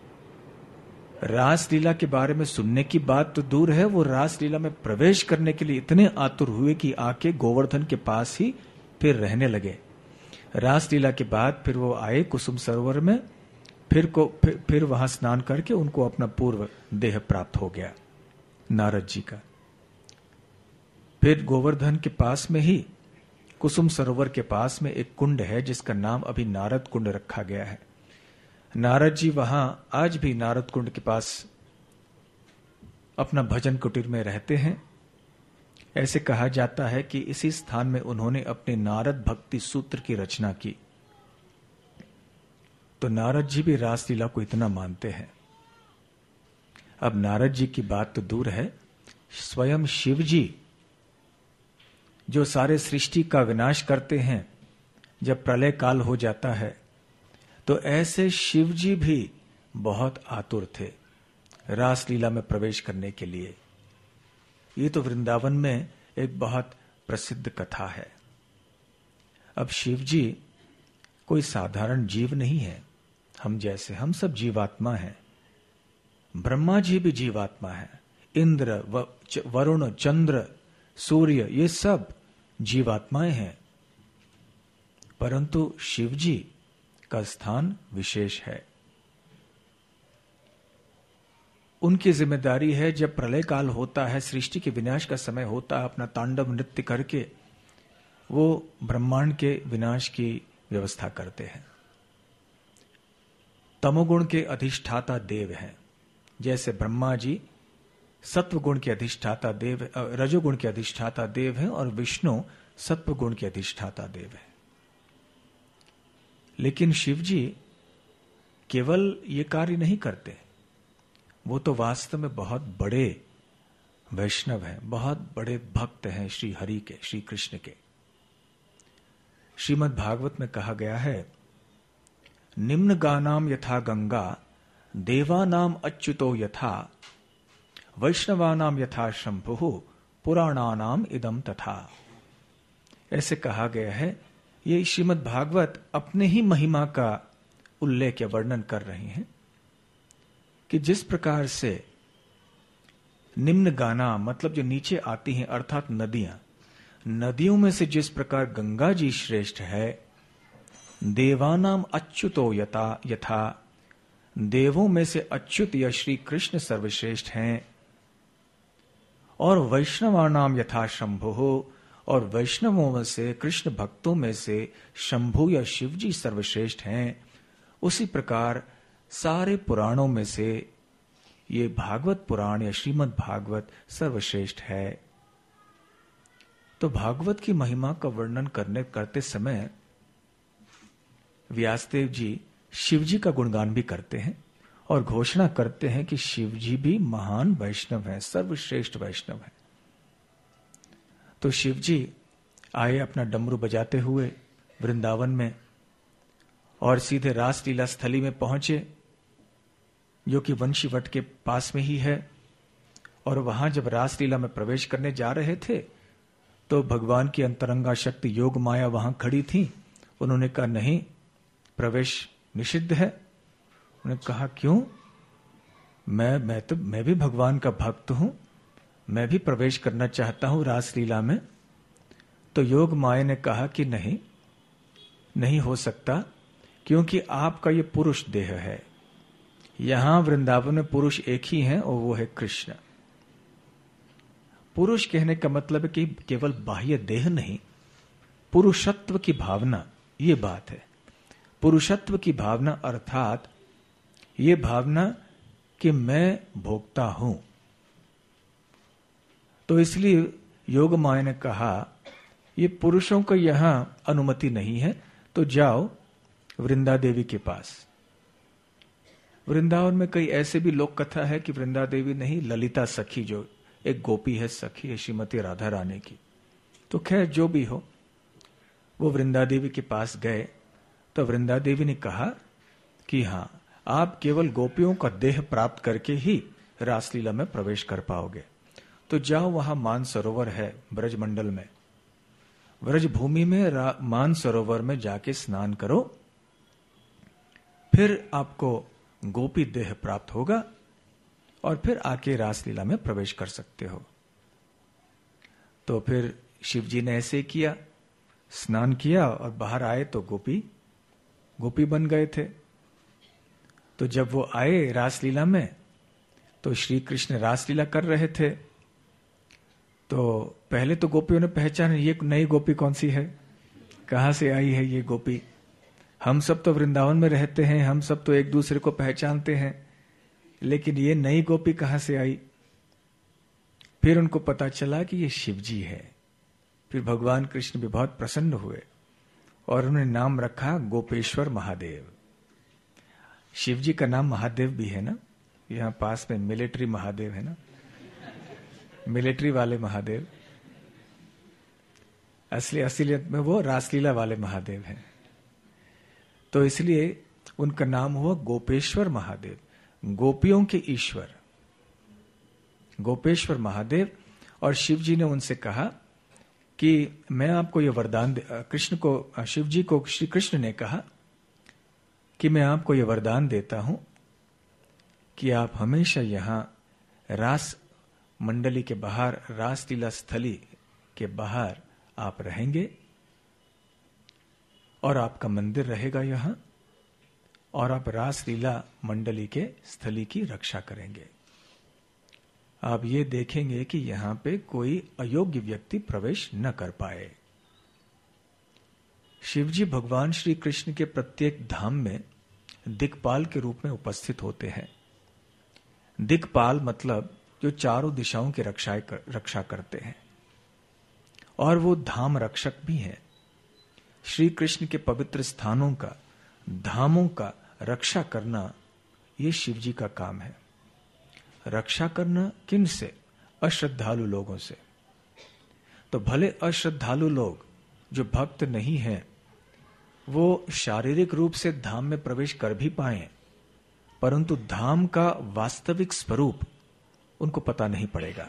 A: रासलीला के बारे में सुनने की बात तो दूर है, वो रासलीला में प्रवेश करने के लिए इतने आतुर हुए कि आके गोवर्धन के पास ही फिर रहने लगे। रासलीला के बाद फिर वो आए कुसुम सरोवर में, फिर को फिर, फिर वहां स्नान करके उनको अपना पूर्व देह प्राप्त हो गया नारद जी का। फिर गोवर्धन के पास में ही कुसुम सरोवर के पास में एक कुंड है जिसका नाम अभी नारद कुंड रखा गया है। नारद जी वहां आज भी नारद कुंड के पास अपना भजन कुटीर में रहते हैं। ऐसे कहा जाता है कि इसी स्थान में उन्होंने अपने नारद भक्ति सूत्र की रचना की। तो नारद जी भी रासलीला को इतना मानते हैं। अब नारद जी की बात तो दूर है, स्वयं शिव जी जो सारे सृष्टि का विनाश करते हैं, जब प्रलय काल हो जाता है तो ऐसे शिव जी भी बहुत आतुर थे रासलीला में प्रवेश करने के लिए। ये तो वृंदावन में एक बहुत प्रसिद्ध कथा है। अब शिव जी कोई साधारण जीव नहीं है, हम जैसे, हम सब जीवात्मा हैं। ब्रह्मा जी भी जीवात्मा है, इंद्र, वरुण, चंद्र, सूर्य, ये सब जीवात्माएं हैं। परंतु शिव जी का स्थान विशेष है। उनकी जिम्मेदारी है, जब प्रलय काल होता है, सृष्टि के विनाश का समय होता है, अपना तांडव नृत्य करके वो ब्रह्मांड के विनाश की व्यवस्था करते हैं। तमोगुण के अधिष्ठाता देव हैं। जैसे ब्रह्मा जी सत्व गुण के अधिष्ठाता देव, रजोगुण के अधिष्ठाता देव हैं, और विष्णु सत्व गुण के अधिष्ठाता देव है। लेकिन शिव जी केवल ये कार्य नहीं करते, वो तो वास्तव में बहुत बड़े वैष्णव हैं, बहुत बड़े भक्त हैं श्री हरि के, श्री कृष्ण के। श्रीमद् भागवत में कहा गया है, निम्न गानाम यथा गंगा, देवानाम अच्युतो यथा, वैष्णवानाम यथा शंभु, पुराणानाम इदम तथा। ऐसे कहा गया है। ये श्रीमद् भागवत अपने ही महिमा का उल्लेख या वर्णन कर रहे हैं कि जिस प्रकार से निम्न गाना मतलब जो नीचे आती हैं, अर्थात नदियां, नदियों में से जिस प्रकार गंगा जी श्रेष्ठ है, देवानाम अच्युतो यथा यथा, देवों में से अच्युत या श्री कृष्ण सर्वश्रेष्ठ हैं, और वैष्णवानाम यथा शंभु, और वैष्णवों में से, कृष्ण भक्तों में से शंभु या शिव जी सर्वश्रेष्ठ हैं, उसी प्रकार सारे पुराणों में से ये भागवत पुराण या श्रीमद् भागवत सर्वश्रेष्ठ है। तो भागवत की महिमा का वर्णन करने करते समय व्यासदेव जी शिव जी का गुणगान भी करते हैं और घोषणा करते हैं कि शिव जी भी महान वैष्णव हैं, सर्वश्रेष्ठ वैष्णव हैं। तो शिव जी आए अपना डमरू बजाते हुए वृंदावन में और सीधे रासलीला स्थली में पहुंचे, जो कि वंशीवट के पास में ही है। और वहां जब रासलीला में प्रवेश करने जा रहे थे तो भगवान की अंतरंगा शक्ति योग माया वहां खड़ी थी। उन्होंने कहा नहीं, प्रवेश निषिद्ध है। उन्होंने कहा क्यों? मैं मैं तो मैं भी भगवान का भक्त हूं, मैं भी प्रवेश करना चाहता हूं रासलीला में। तो योग माया ने कहा कि नहीं, नहीं हो सकता, क्योंकि आपका ये पुरुष देह है। यहां वृंदावन में पुरुष एक ही है और वो है कृष्ण। पुरुष कहने का मतलब है कि केवल बाह्य देह नहीं, पुरुषत्व की भावना, ये बात है। पुरुषत्व की भावना अर्थात ये भावना कि मैं भोक्ता हूं। तो इसलिए योग माया ने कहा ये पुरुषों को यहां अनुमति नहीं है, तो जाओ वृंदा देवी के पास। वृंदावन में कई ऐसे भी लोक कथा है कि वृंदा देवी नहीं, ललिता सखी जो एक गोपी है, सखी है श्रीमती राधा रानी की। तो खैर जो भी हो, वो वृंदा देवी के पास गए तो वृंदा देवी ने कहा कि हाँ, आप केवल गोपियों का देह प्राप्त करके ही रासलीला में प्रवेश कर पाओगे। तो जाओ, वहां मान सरोवर है ब्रज मंडल में, ब्रज भूमि में मान सरोवर में जाके स्नान करो, फिर आपको गोपी देह प्राप्त होगा और फिर आके रासलीला में प्रवेश कर सकते हो। तो फिर शिव जी ने ऐसे किया, स्नान किया और बाहर आए तो गोपी गोपी बन गए थे। तो जब वो आए रासलीला में तो श्री कृष्ण रासलीला कर रहे थे। तो पहले तो गोपियों ने पहचान, ये नई गोपी कौन सी है, कहां से आई है ये गोपी, हम सब तो वृंदावन में रहते हैं, हम सब तो एक दूसरे को पहचानते हैं, लेकिन ये नई गोपी कहां से आई। फिर उनको पता चला कि ये शिव जी है। फिर भगवान कृष्ण भी बहुत प्रसन्न हुए और उन्होंने नाम रखा गोपेश्वर महादेव। शिव जी का नाम महादेव भी है ना, यहां पास में मिलिट्री महादेव है ना, मिलिट्री वाले महादेव, असली असलियत में वो रासलीला वाले महादेव हैं। तो इसलिए उनका नाम हुआ गोपेश्वर महादेव, गोपियों के ईश्वर, गोपेश्वर महादेव। और शिव जी ने उनसे कहा कि मैं आपको यह वरदान, कृष्ण को, शिव जी को श्री कृष्ण ने कहा कि मैं आपको यह वरदान देता हूं कि आप हमेशा यहां रास मंडली के बाहर, रासलीला स्थली के बाहर आप रहेंगे और आपका मंदिर रहेगा यहां, और आप रासलीला मंडली के स्थली की रक्षा करेंगे। आप ये देखेंगे कि यहां पे कोई अयोग्य व्यक्ति प्रवेश न कर पाए। शिवजी भगवान श्री कृष्ण के प्रत्येक धाम में दिक्पाल के रूप में उपस्थित होते हैं। दिक्पाल मतलब जो चारों दिशाओं की रक्षा कर, रक्षा करते हैं, और वो धाम रक्षक भी हैं। श्री कृष्ण के पवित्र स्थानों का, धामों का रक्षा करना ये शिव जी का काम है। रक्षा करना किन से? अश्रद्धालु लोगों से। तो भले अश्रद्धालु लोग जो भक्त नहीं हैं वो शारीरिक रूप से धाम में प्रवेश कर भी पाए, परंतु धाम का वास्तविक स्वरूप उनको पता नहीं पड़ेगा।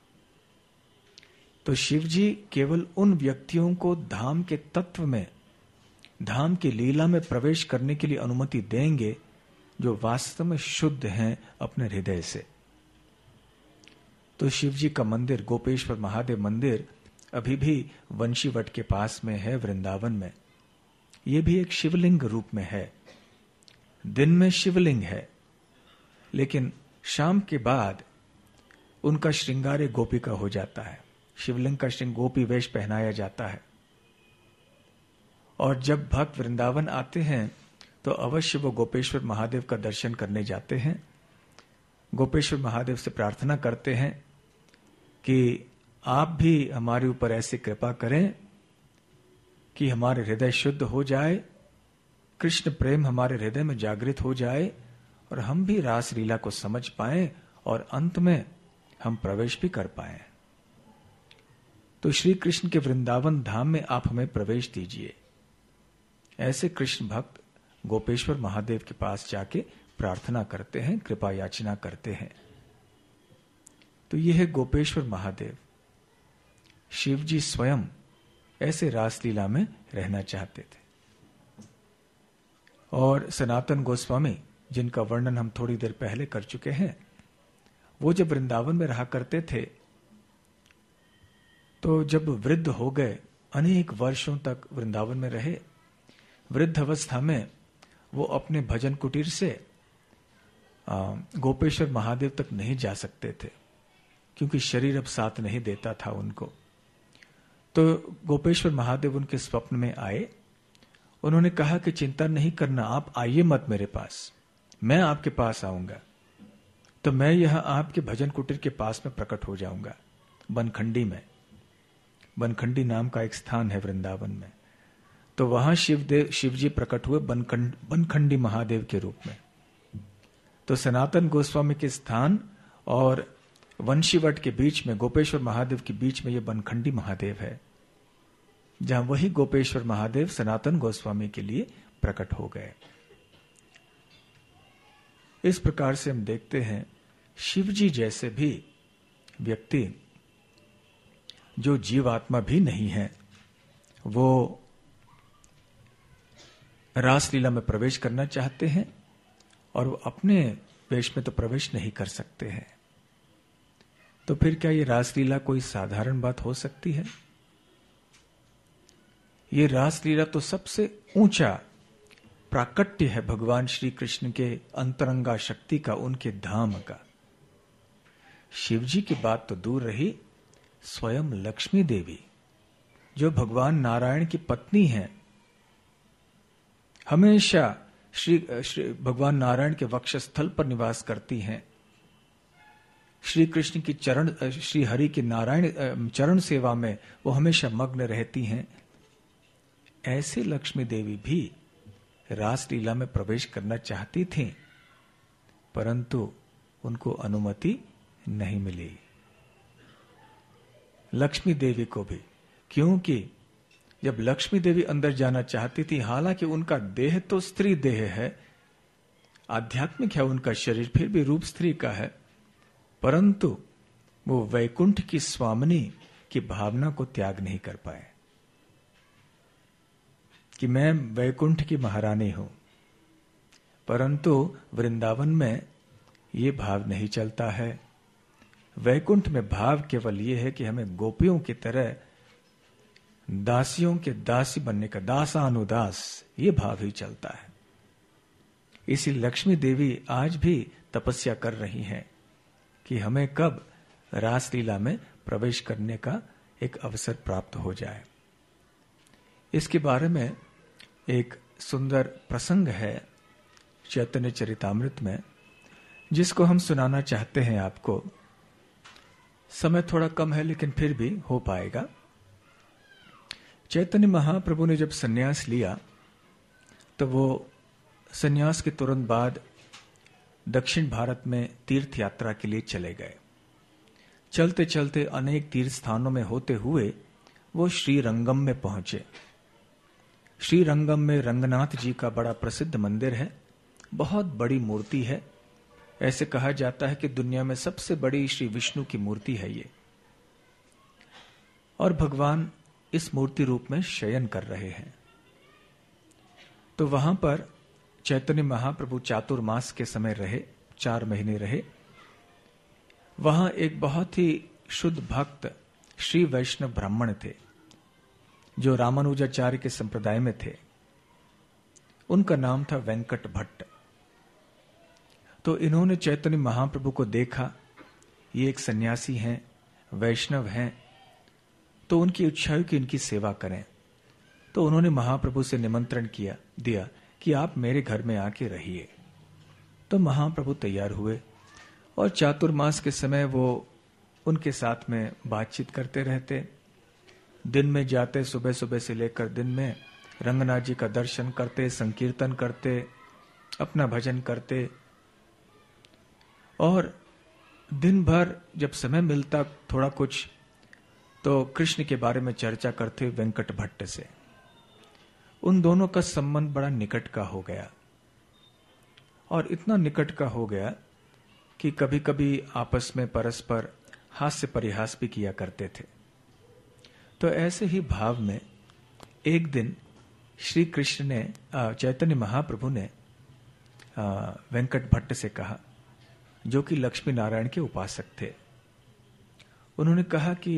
A: तो शिव जी केवल उन व्यक्तियों को धाम के तत्व में, धाम की लीला में प्रवेश करने के लिए अनुमति देंगे जो वास्तव में शुद्ध हैं अपने हृदय से। तो शिव जी का मंदिर, गोपेश्वर महादेव मंदिर, अभी भी वंशीवट के पास में है वृंदावन में। ये भी एक शिवलिंग रूप में है। दिन में शिवलिंग है, लेकिन शाम के बाद उनका श्रृंगार एक गोपिका हो जाता है। शिवलिंग का श्रृंग गोपी वेश पहनाया जाता है। और जब भक्त वृंदावन आते हैं तो अवश्य वो गोपेश्वर महादेव का दर्शन करने जाते हैं। गोपेश्वर महादेव से प्रार्थना करते हैं कि आप भी हमारे ऊपर ऐसी कृपा करें कि हमारे हृदय शुद्ध हो जाए, कृष्ण प्रेम हमारे हृदय में जागृत हो जाए और हम भी रास लीला को समझ पाएं और अंत में हम प्रवेश भी कर पाएं। तो श्री कृष्ण के वृंदावन धाम में आप हमें प्रवेश दीजिए। ऐसे कृष्ण भक्त गोपेश्वर महादेव के पास जाके प्रार्थना करते हैं, कृपा याचना करते हैं। तो यह है गोपेश्वर महादेव। शिव जी स्वयं ऐसे रासलीला में रहना चाहते थे। और सनातन गोस्वामी, जिनका वर्णन हम थोड़ी देर पहले कर चुके हैं, वो जब वृंदावन में रहा करते थे तो जब वृद्ध हो गए, अनेक वर्षों तक वृंदावन में रहे। वृद्ध अवस्था में वो अपने भजन कुटीर से गोपेश्वर महादेव तक नहीं जा सकते थे, क्योंकि शरीर अब साथ नहीं देता था उनको। तो गोपेश्वर महादेव उनके स्वप्न में आए। उन्होंने कहा कि चिंता नहीं करना, आप आइए मत मेरे पास, मैं आपके पास आऊंगा। तो मैं यहां आपके भजन कुटीर के पास में प्रकट हो जाऊंगा, बनखंडी में। बनखंडी नाम का एक स्थान है वृंदावन में। तो वहां शिवदेव शिव जी प्रकट हुए बनखंड बनखंडी महादेव के रूप में। तो सनातन गोस्वामी के स्थान और वंशीवट के बीच में, गोपेश्वर महादेव के बीच में ये बनखंडी महादेव है, जहां वही गोपेश्वर महादेव सनातन गोस्वामी के लिए प्रकट हो गए। इस प्रकार से हम देखते हैं शिव जी जैसे भी व्यक्ति जो जीवात्मा भी नहीं है, वो रासलीला में प्रवेश करना चाहते हैं और वो अपने वेश में तो प्रवेश नहीं कर सकते हैं। तो फिर क्या ये रासलीला कोई साधारण बात हो सकती है? ये रासलीला तो सबसे ऊंचा प्राकट्य है भगवान श्री कृष्ण के अंतरंगा शक्ति का, उनके धाम का। शिव जी की बात तो दूर रही, स्वयं लक्ष्मी देवी जो भगवान नारायण की पत्नी हैं, हमेशा श्री, श्री भगवान नारायण के वक्षस्थल पर निवास करती हैं। श्री कृष्ण की चरण, श्री हरि की नारायण चरण सेवा में वो हमेशा मग्न रहती हैं। ऐसे लक्ष्मी देवी भी रासलीला में प्रवेश करना चाहती थीं, परंतु उनको अनुमति नहीं मिली। लक्ष्मी देवी को भी, क्योंकि जब लक्ष्मी देवी अंदर जाना चाहती थी, हालांकि उनका देह तो स्त्री देह है, आध्यात्मिक है उनका शरीर, फिर भी रूप स्त्री का है, परंतु वो वैकुंठ की स्वामिनी की भावना को त्याग नहीं कर पाए कि मैं वैकुंठ की महारानी हूं। परंतु वृंदावन में ये भाव नहीं चलता है। वैकुंठ में भाव केवल ये है कि हमें गोपियों की तरह दासियों के दासी बनने का, दासानुदास, ये भाव ही चलता है। इसी लक्ष्मी देवी आज भी तपस्या कर रही हैं कि हमें कब रासलीला में प्रवेश करने का एक अवसर प्राप्त हो जाए। इसके बारे में एक सुंदर प्रसंग है चैतन्य चरितामृत में, जिसको हम सुनाना चाहते हैं आपको। समय थोड़ा कम है लेकिन फिर भी हो पाएगा। चैतन्य महाप्रभु ने जब सन्यास लिया तो वो सन्यास के तुरंत बाद दक्षिण भारत में तीर्थ यात्रा के लिए चले गए। चलते चलते अनेक तीर्थ स्थानों में होते हुए वो श्रीरंगम में पहुंचे। श्रीरंगम में रंगनाथ जी का बड़ा प्रसिद्ध मंदिर है, बहुत बड़ी मूर्ति है। ऐसे कहा जाता है कि दुनिया में सबसे बड़ी श्री विष्णु की मूर्ति है ये, और भगवान इस मूर्ति रूप में शयन कर रहे हैं। तो वहां पर चैतन्य महाप्रभु चातुर्मास के समय रहे, चार महीने रहे। वहां एक बहुत ही शुद्ध भक्त श्री वैष्णव ब्राह्मण थे जो रामानुजाचार्य के संप्रदाय में थे। उनका नाम था वेंकट भट्ट। तो इन्होंने चैतन्य महाप्रभु को देखा, ये एक सन्यासी हैं, वैष्णव हैं, तो उनकी इच्छा हुई कि इनकी सेवा करें। तो उन्होंने महाप्रभु से निमंत्रण किया दिया कि आप मेरे घर में आके रहिए। तो महाप्रभु तैयार हुए और चातुर्मास के समय वो उनके साथ में बातचीत करते रहते। दिन में जाते, सुबह सुबह से लेकर दिन में रंगनाथ जी का दर्शन करते, संकीर्तन करते, अपना भजन करते, और दिन भर जब समय मिलता थोड़ा कुछ तो कृष्ण के बारे में चर्चा करते वेंकट भट्ट से। उन दोनों का संबंध बड़ा निकट का हो गया, और इतना निकट का हो गया कि कभी कभी आपस में परस्पर हास्य परिहास भी किया करते थे। तो ऐसे ही भाव में एक दिन श्री कृष्ण ने, चैतन्य महाप्रभु ने वेंकट भट्ट से कहा, जो कि लक्ष्मी नारायण के उपासक थे। उन्होंने कहा कि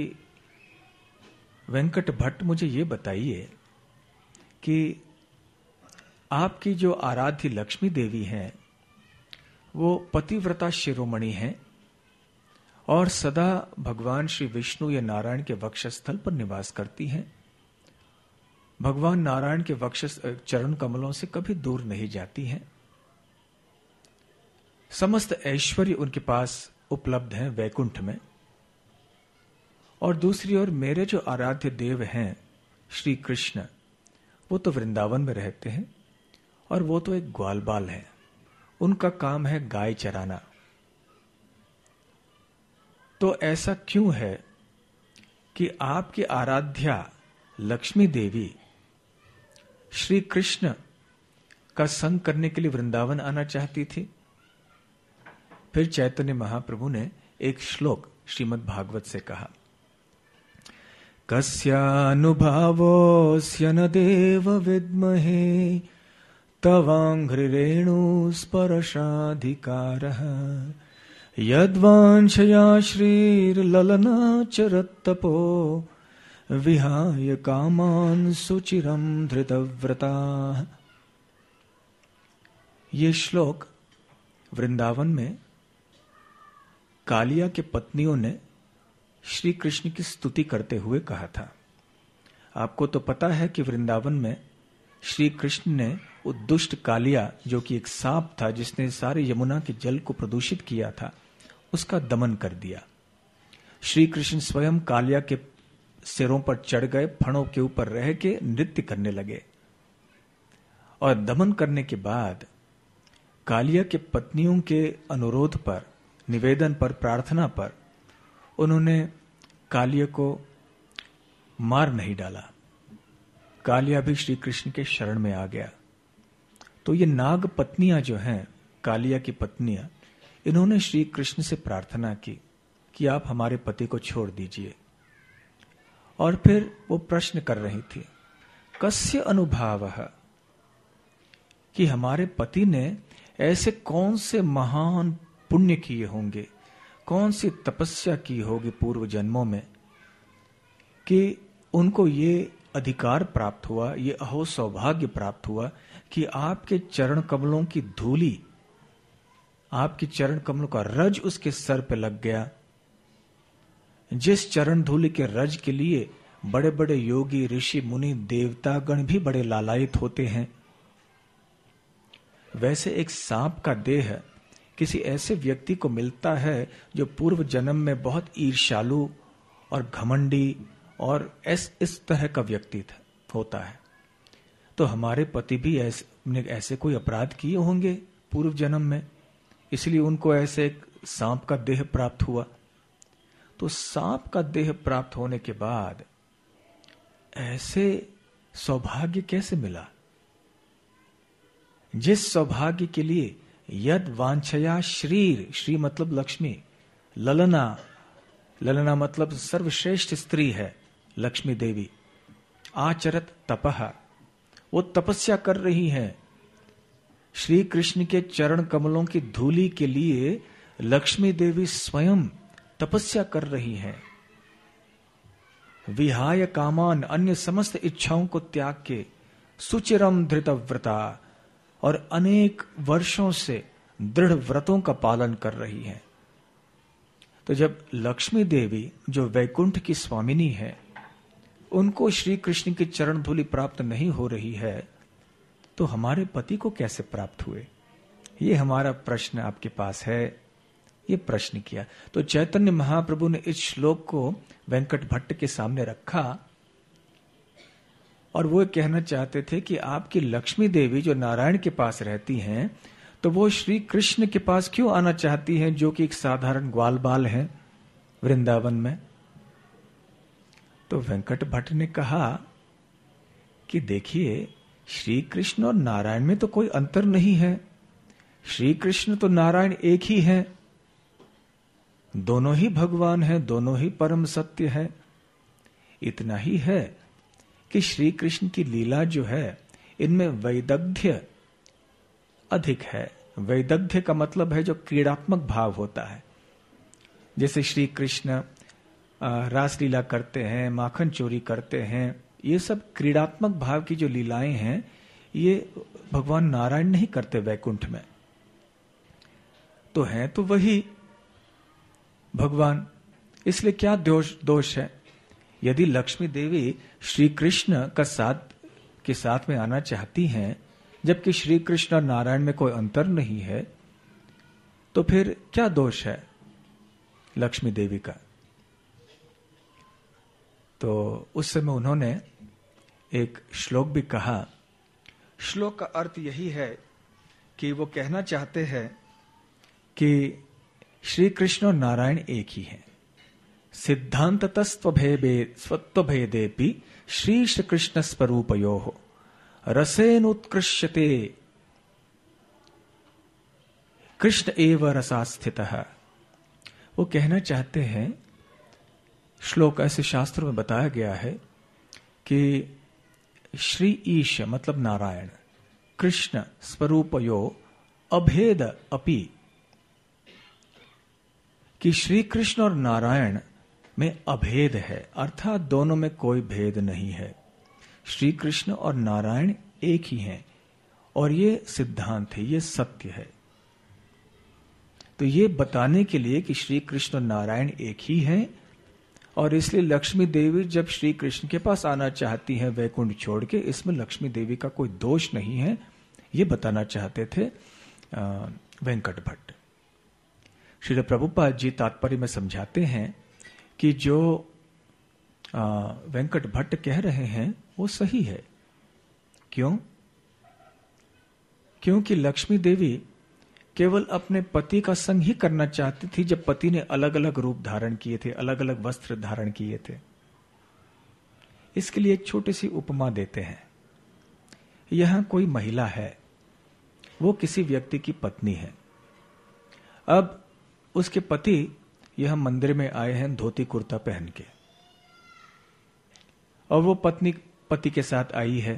A: वेंकट भट्ट, मुझे ये बताइए कि आपकी जो आराध्य लक्ष्मी देवी हैं वो पतिव्रता शिरोमणि हैं और सदा भगवान श्री विष्णु या नारायण के वक्षस्थल पर निवास करती हैं। भगवान नारायण के वक्ष चरण कमलों से कभी दूर नहीं जाती हैं। समस्त ऐश्वर्य उनके पास उपलब्ध है वैकुंठ में। और दूसरी ओर मेरे जो आराध्य देव हैं श्री कृष्ण, वो तो वृंदावन में रहते हैं और वो तो एक ग्वालबाल है। उनका काम है गाय चराना। तो ऐसा क्यों है कि आपकी आराध्या लक्ष्मी देवी श्री कृष्ण का संग करने के लिए वृंदावन आना चाहती थी? फिर चैतन्य महाप्रभु ने एक श्लोक श्रीमद् भागवत से कहा, कस्यानुभावोऽस्य न देव विद्महे तवांघ्रिरेणु स्पर्शाधिकारः यद्वांछया श्रीर्ललना चरत्तपो विहाय कामान् सुचिरं धृतव्रता। ये श्लोक वृंदावन में कालिया के पत्नियों ने श्री कृष्ण की स्तुति करते हुए कहा था। आपको तो पता है कि वृंदावन में श्री कृष्ण ने वो दुष्ट कालिया, जो कि एक सांप था जिसने सारे यमुना के जल को प्रदूषित किया था, उसका दमन कर दिया। श्री कृष्ण स्वयं कालिया के सिरों पर चढ़ गए, फणों के ऊपर रह के नृत्य करने लगे और दमन करने के बाद कालिया के पत्नियों के अनुरोध पर, निवेदन पर, प्रार्थना पर उन्होंने कालिया को मार नहीं डाला। कालिया भी श्री कृष्ण के शरण में आ गया। तो ये नाग पत्नियां जो हैं, कालिया की पत्नियां, इन्होंने श्री कृष्ण से प्रार्थना की कि आप हमारे पति को छोड़ दीजिए। और फिर वो प्रश्न कर रही थी, कस्य अनुभावः, कि हमारे पति ने ऐसे कौन से महान पुण्य किए होंगे, कौन सी तपस्या की होगी पूर्व जन्मों में कि उनको ये अधिकार प्राप्त हुआ, ये अहो सौभाग्य प्राप्त हुआ कि आपके चरण कमलों की धूली, आपके चरण कमलों का रज उसके सर पे लग गया। जिस चरण धूलि के रज के लिए बड़े बड़े योगी, ऋषि, मुनि, देवतागण भी बड़े लालायित होते हैं, वैसे एक सांप का देह किसी ऐसे व्यक्ति को मिलता है जो पूर्व जन्म में बहुत ईर्ष्यालु और घमंडी और इस इस तरह का व्यक्ति होता है। तो हमारे पति भी ऐसे ऐसे कोई अपराध किए होंगे पूर्व जन्म में, इसलिए उनको ऐसे एक सांप का देह प्राप्त हुआ। तो सांप का देह प्राप्त होने के बाद ऐसे सौभाग्य कैसे मिला, जिस सौभाग्य के लिए यद वांछया श्रीर, श्री मतलब लक्ष्मी, ललना, ललना मतलब सर्वश्रेष्ठ स्त्री है लक्ष्मी देवी, आचरत तपह, वो तपस्या कर रही हैं। श्री कृष्ण के चरण कमलों की धूली के लिए लक्ष्मी देवी स्वयं तपस्या कर रही हैं। विहाय कामान, अन्य समस्त इच्छाओं को त्याग के, सुचिरम धृतव्रता, और अनेक वर्षों से दृढ़ व्रतों का पालन कर रही हैं। तो जब लक्ष्मी देवी जो वैकुंठ की स्वामिनी है, उनको श्री कृष्ण की चरण धूलि प्राप्त नहीं हो रही है, तो हमारे पति को कैसे प्राप्त हुए? ये हमारा प्रश्न आपके पास है। ये प्रश्न किया तो चैतन्य महाप्रभु ने इस श्लोक को वेंकट भट्ट के सामने रखा और वो कहना चाहते थे कि आपकी लक्ष्मी देवी जो नारायण के पास रहती हैं, तो वो श्री कृष्ण के पास क्यों आना चाहती हैं, जो कि एक साधारण ग्वाल बाल हैं वृंदावन में? तो वेंकट भट्ट ने कहा कि देखिए, श्री कृष्ण और नारायण में तो कोई अंतर नहीं है। श्री कृष्ण तो नारायण एक ही है, दोनों ही भगवान हैं, दोनों ही परम सत्य है। इतना ही है कि श्री कृष्ण की लीला जो है, इनमें वैदग्ध्य अधिक है। वैदग्ध्य का मतलब है जो क्रीड़ात्मक भाव होता है। जैसे श्री कृष्ण रासलीला करते हैं, माखन चोरी करते हैं, ये सब क्रीड़ात्मक भाव की जो लीलाएं हैं, ये भगवान नारायण नहीं करते वैकुंठ में। तो हैं तो वही भगवान, इसलिए क्या दोष दोष है? यदि लक्ष्मी देवी श्री कृष्ण का साथ के साथ में आना चाहती हैं, जबकि श्री कृष्ण और नारायण में कोई अंतर नहीं है, तो फिर क्या दोष है लक्ष्मी देवी का? तो उस समय उन्होंने एक श्लोक भी कहा। श्लोक का अर्थ यही है कि वो कहना चाहते हैं कि श्री कृष्ण और नारायण एक ही हैं। सिद्धांततस्त्वभेदे स्वत्वभेदेपि श्री श्री कृष्ण स्वरूपयोः रसेनोत्कृष्यते कृष्ण एव रसास्थितः। वो कहना चाहते हैं, श्लोक ऐसे शास्त्रों में बताया गया है कि श्री ईश मतलब नारायण, कृष्ण स्वरूपयो अभेद अपि, कि श्री कृष्ण और नारायण में अभेद है, अर्थात दोनों में कोई भेद नहीं है। श्री कृष्ण और नारायण एक ही हैं और ये सिद्धांत है, ये सत्य है। तो ये बताने के लिए कि श्री कृष्ण और नारायण एक ही हैं, और इसलिए लक्ष्मी देवी जब श्री कृष्ण के पास आना चाहती हैं वैकुंठ छोड़ के, इसमें लक्ष्मी देवी का कोई दोष नहीं है, ये बताना चाहते थे वेंकट भट्ट। श्रील प्रभुपाद जी तात्पर्य में समझाते हैं कि जो वेंकट भट्ट कह रहे हैं वो सही है। क्यों? क्योंकि लक्ष्मी देवी केवल अपने पति का संग ही करना चाहती थी जब पति ने अलग अलग रूप धारण किए थे, अलग अलग वस्त्र धारण किए थे। इसके लिए एक छोटी सी उपमा देते हैं। यहां कोई महिला है, वो किसी व्यक्ति की पत्नी है। अब उसके पति यह मंदिर में आए हैं धोती कुर्ता पहन के, और वो पत्नी पति के साथ आई है,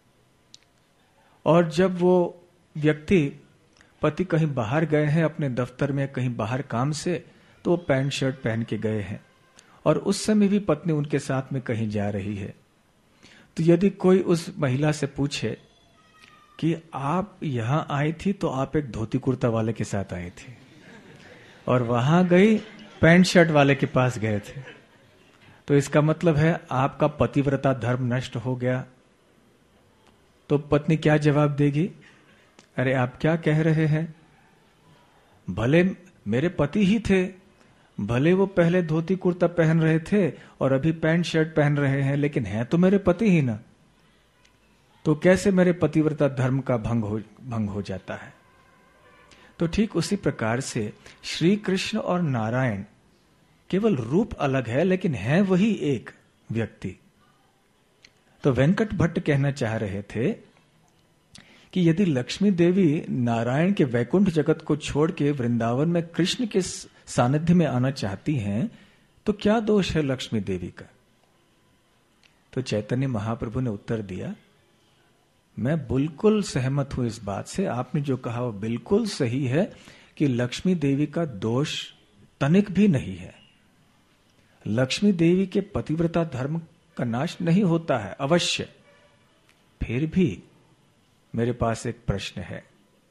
A: और जब वो व्यक्ति पति कहीं बाहर गए हैं अपने दफ्तर में, कहीं बाहर काम से, तो वो पैंट शर्ट पहन के गए हैं, और उस समय भी पत्नी उनके साथ में कहीं जा रही है। तो यदि कोई उस महिला से पूछे कि आप यहां आई थी तो आप एक धोती कुर्ता वाले के साथ आई थी और वहां गई पैंट शर्ट वाले के पास गए थे, तो इसका मतलब है आपका पतिव्रता धर्म नष्ट हो गया। तो पत्नी क्या जवाब देगी? अरे आप क्या कह रहे हैं, भले मेरे पति ही थे, भले वो पहले धोती कुर्ता पहन रहे थे और अभी पैंट शर्ट पहन रहे हैं, लेकिन हैं तो मेरे पति ही ना, तो कैसे मेरे पतिव्रता धर्म का भंग हो भंग हो जाता है। तो ठीक उसी प्रकार से श्री कृष्ण और नारायण केवल रूप अलग है, लेकिन है वही एक व्यक्ति। तो वेंकट भट्ट कहना चाह रहे थे कि यदि लक्ष्मी देवी नारायण के वैकुंठ जगत को छोड़ के वृंदावन में कृष्ण के सानिध्य में आना चाहती हैं, तो क्या दोष है लक्ष्मी देवी का? तो चैतन्य महाप्रभु ने उत्तर दिया, मैं बिल्कुल सहमत हूं इस बात से, आपने जो कहा वो बिल्कुल सही है कि लक्ष्मी देवी का दोष तनिक भी नहीं है। लक्ष्मी देवी के पतिव्रता धर्म का नाश नहीं होता है अवश्य। फिर भी मेरे पास एक प्रश्न है,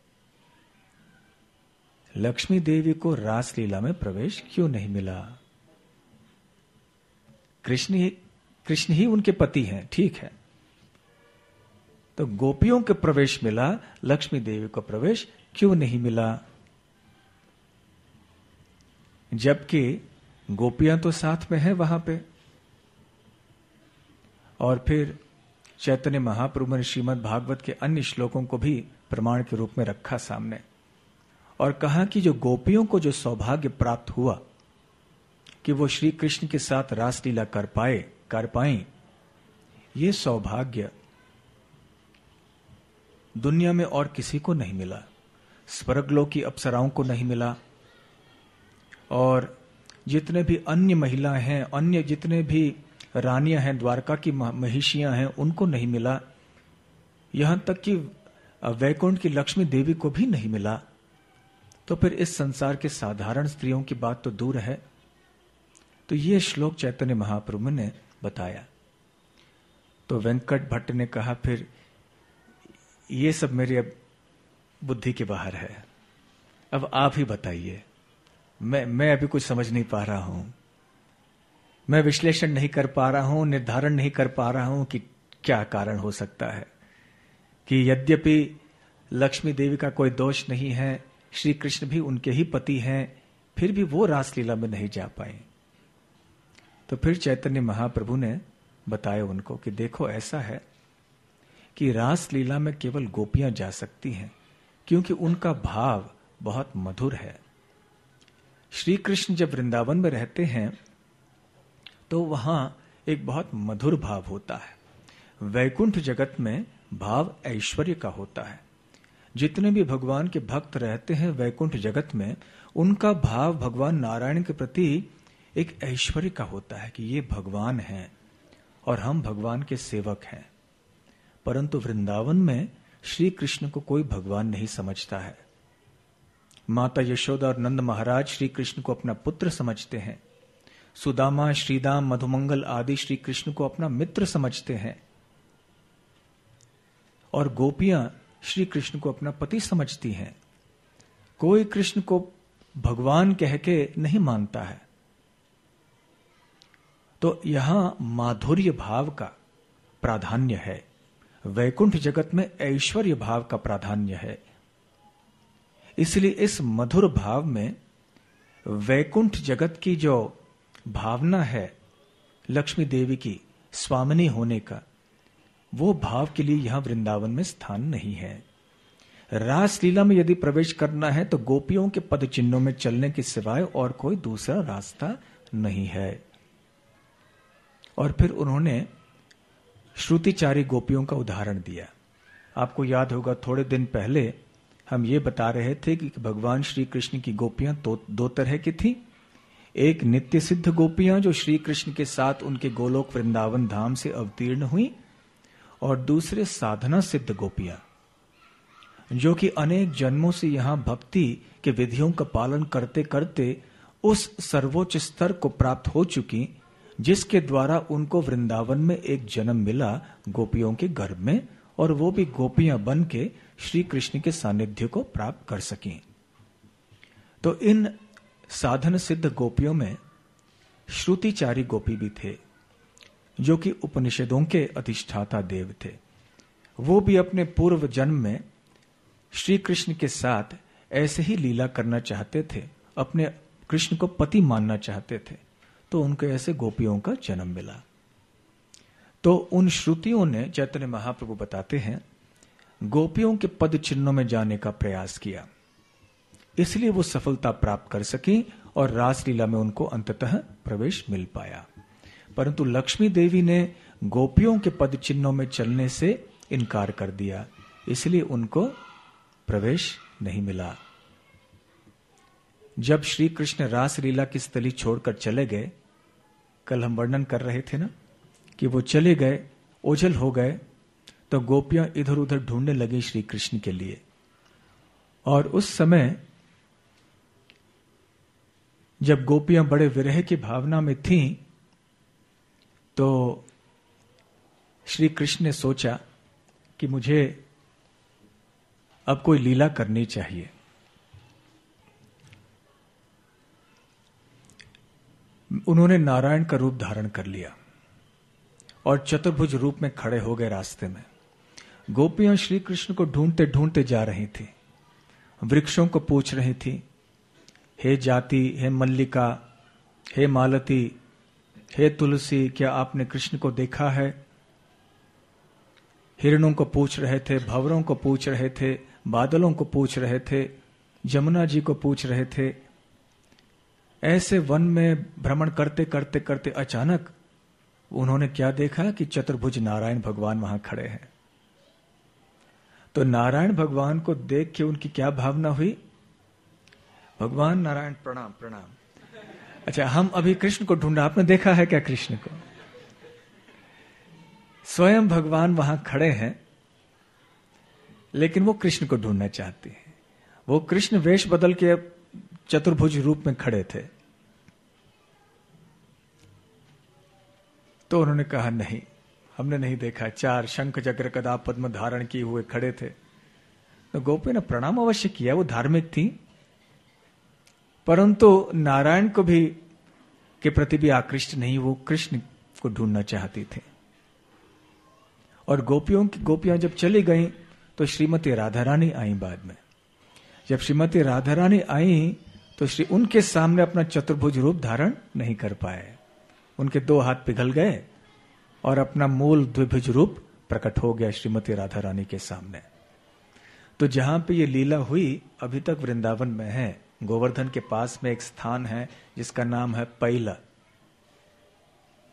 A: लक्ष्मी देवी को रासलीला में प्रवेश क्यों नहीं मिला? कृष्ण ही कृष्ण ही उनके पति हैं, ठीक है, तो गोपियों के प्रवेश मिला, लक्ष्मी देवी को प्रवेश क्यों नहीं मिला? जबकि गोपियां तो साथ में है वहां पे। और फिर चैतन्य महाप्रभु ने श्रीमद् भागवत के अन्य श्लोकों को भी प्रमाण के रूप में रखा सामने, और कहा कि जो गोपियों को जो सौभाग्य प्राप्त हुआ कि वो श्री कृष्ण के साथ रासलीला कर पाए कर पाए, ये सौभाग्य दुनिया में और किसी को नहीं मिला। स्वर्गलोक की अप्सराओं को नहीं मिला, और जितने भी अन्य महिलाएं हैं, अन्य जितने भी रानियां हैं, द्वारका की महिषियां हैं, उनको नहीं मिला। यहां तक कि वैकुंठ की लक्ष्मी देवी को भी नहीं मिला। तो फिर इस संसार के साधारण स्त्रियों की बात तो दूर है। तो ये श्लोक चैतन्य महाप्रभु ने बताया। तो वेंकट भट्ट ने कहा, फिर ये सब मेरी अब बुद्धि के बाहर है, अब आप ही बताइए, मैं मैं अभी कुछ समझ नहीं पा रहा हूं, मैं विश्लेषण नहीं कर पा रहा हूं, निर्धारण नहीं कर पा रहा हूं कि क्या कारण हो सकता है कि यद्यपि लक्ष्मी देवी का कोई दोष नहीं है, श्री कृष्ण भी उनके ही पति हैं, फिर भी वो रासलीला में नहीं जा पाए। तो फिर चैतन्य महाप्रभु ने बताया उनको कि देखो ऐसा है कि रासलीला में केवल गोपियां जा सकती हैं, क्योंकि उनका भाव बहुत मधुर है। श्री कृष्ण जब वृंदावन में रहते हैं तो वहां एक बहुत मधुर भाव होता है। वैकुंठ जगत में भाव ऐश्वर्य का होता है। जितने भी भगवान के भक्त रहते हैं वैकुंठ जगत में, उनका भाव भगवान नारायण के प्रति एक ऐश्वर्य का होता है कि ये भगवान हैं और हम भगवान के सेवक हैं। परंतु वृंदावन में श्री कृष्ण को कोई भगवान नहीं समझता है। माता यशोदा और नंद महाराज श्री कृष्ण को अपना पुत्र समझते हैं। सुदामा, श्रीदाम, मधुमंगल आदि श्री कृष्ण को अपना मित्र समझते हैं। और गोपियां श्री कृष्ण को अपना पति समझती हैं। कोई कृष्ण को भगवान कह के नहीं मानता है। तो यहां माधुर्य भाव का प्राधान्य है। वैकुंठ जगत में ऐश्वर्य भाव का प्राधान्य है। इसलिए इस मधुर भाव में वैकुंठ जगत की जो भावना है लक्ष्मी देवी की स्वामिनी होने का, वो भाव के लिए यहां वृंदावन में स्थान नहीं है। रास लीला में यदि प्रवेश करना है तो गोपियों के पद चिन्हों में चलने के सिवाय और कोई दूसरा रास्ता नहीं है। और फिर उन्होंने श्रुतिचारी गोपियों का उदाहरण दिया। आपको याद होगा थोड़े दिन पहले हम ये बता रहे थे कि भगवान श्री कृष्ण की गोपियां तो दो तरह की थी। एक नित्य सिद्ध गोपियां जो श्री कृष्ण के साथ उनके गोलोक वृंदावन धाम से अवतीर्ण हुई, और दूसरे साधना सिद्ध गोपियां जो कि अनेक जन्मों से यहां भक्ति के विधियों का पालन करते करते उस सर्वोच्च स्तर को प्राप्त हो चुकी, जिसके द्वारा उनको वृंदावन में एक जन्म मिला गोपियों के गर्भ में, और वो भी गोपियां बन के श्री कृष्ण के सानिध्य को प्राप्त कर सकी। तो इन साधन सिद्ध गोपियों में श्रुतिचारी गोपी भी थे जो कि उपनिषदों के अधिष्ठाता देव थे। वो भी अपने पूर्व जन्म में श्री कृष्ण के साथ ऐसे ही लीला करना चाहते थे, अपने कृष्ण को पति मानना चाहते थे, तो उनको ऐसे गोपियों का जन्म मिला। तो उन श्रुतियों ने, चैतन्य महाप्रभु बताते हैं, गोपियों के पद चिन्हों में जाने का प्रयास किया, इसलिए वो सफलता प्राप्त कर सकी और रासलीला में उनको अंततः प्रवेश मिल पाया। परंतु लक्ष्मी देवी ने गोपियों के पद चिन्हों में चलने से इनकार कर दिया, इसलिए उनको प्रवेश नहीं मिला। जब श्री कृष्ण रासलीला की स्थली छोड़कर चले गए, कल हम वर्णन कर रहे थे ना कि वो चले गए, ओझल हो गए, तो गोपियां इधर उधर ढूंढने लगी श्री कृष्ण के लिए। और उस समय जब गोपियां बड़े विरह की भावना में थीं, तो श्री कृष्ण ने सोचा कि मुझे अब कोई लीला करनी चाहिए। उन्होंने नारायण का रूप धारण कर लिया और चतुर्भुज रूप में खड़े हो गए रास्ते में। गोपियां श्री कृष्ण को ढूंढते ढूंढते जा रही थी, वृक्षों को पूछ रही थी, हे जाति, हे मल्लिका, हे मालती, हे तुलसी, क्या आपने कृष्ण को देखा है? हिरणों को पूछ रहे थे, भंवरों को पूछ रहे थे, बादलों को पूछ रहे थे, जमुना जी को पूछ रहे थे। ऐसे वन में भ्रमण करते करते करते अचानक उन्होंने क्या देखा कि चतुर्भुज नारायण भगवान वहां खड़े हैं। तो नारायण भगवान को देख के उनकी क्या भावना हुई? भगवान नारायण प्रणाम प्रणाम। अच्छा, हम अभी कृष्ण को ढूंढा, आपने देखा है क्या कृष्ण को? स्वयं भगवान वहां खड़े हैं, लेकिन वो कृष्ण को ढूंढना चाहते हैं। वो कृष्ण वेश बदल के चतुर्भुज रूप में खड़े थे। तो उन्होंने कहा, नहीं, हमने नहीं देखा। चार शंख चक्र गदा पद्म धारण किए हुए खड़े थे। तो गोपी ने प्रणाम अवश्य किया, वो धार्मिक थी, परंतु नारायण को भी के प्रति भी आकृष्ट नहीं, वो कृष्ण को ढूंढना चाहती थे। और गोपियों की गोपियां जब चली गईं, तो श्रीमती राधा रानी आई बाद में। जब श्रीमती राधा रानी आई तो श्री उनके सामने अपना चतुर्भुज रूप धारण नहीं कर पाए। उनके दो हाथ पिघल गए और अपना मूल द्विभुज रूप प्रकट हो गया श्रीमती राधा रानी के सामने। तो जहां पे ये लीला हुई अभी तक वृंदावन में है। गोवर्धन के पास में एक स्थान है जिसका नाम है पैला।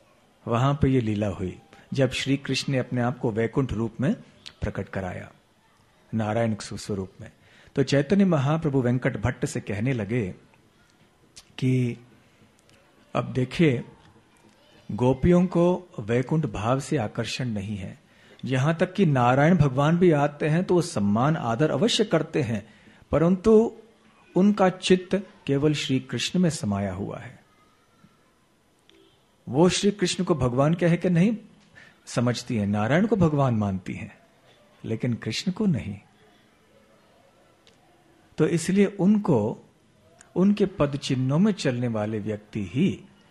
A: वहां पर यह लीला हुई जब श्री कृष्ण ने अपने आप को वैकुंठ रूप में प्रकट कराया, नारायण स्वरूप में। तो चैतन्य महाप्रभु वेंकट भट्ट से कहने लगे कि अब देखिए, गोपियों को वैकुंठ भाव से आकर्षण नहीं है, यहां तक कि नारायण भगवान भी आते हैं तो वो सम्मान आदर अवश्य करते हैं, परंतु उनका चित्त केवल श्री कृष्ण में समाया हुआ है। वो श्री कृष्ण को भगवान कह के नहीं समझती है, नारायण को भगवान मानती हैं, लेकिन कृष्ण को नहीं। तो इसलिए उनको उनके पद चिन्हों में चलने वाले व्यक्ति ही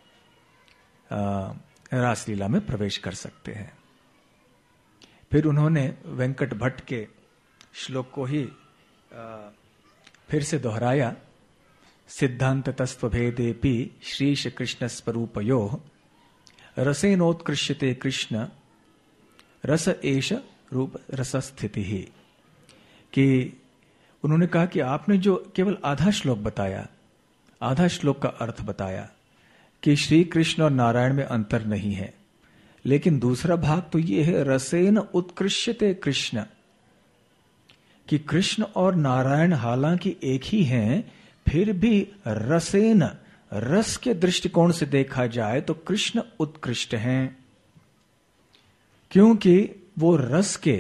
A: रासलीला में प्रवेश कर सकते हैं। फिर उन्होंने वेंकट भट्ट के श्लोक को ही आ, फिर से दोहराया, सिद्धांत तस्व भेदेपि श्रीश कृष्ण स्वरूपयो रसेनोत्कृष्यते कृष्ण रस एष रूप रस स्थिति ही। कि उन्होंने कहा कि आपने जो केवल आधा श्लोक बताया, आधा श्लोक का अर्थ बताया कि श्री कृष्ण और नारायण में अंतर नहीं है, लेकिन दूसरा भाग तो ये है रसेन उत्कृष्यते कृष्ण, कि कृष्ण और नारायण हालांकि एक ही हैं, फिर भी रसेन, रस के दृष्टिकोण से देखा जाए तो कृष्ण उत्कृष्ट हैं, क्योंकि वो रस के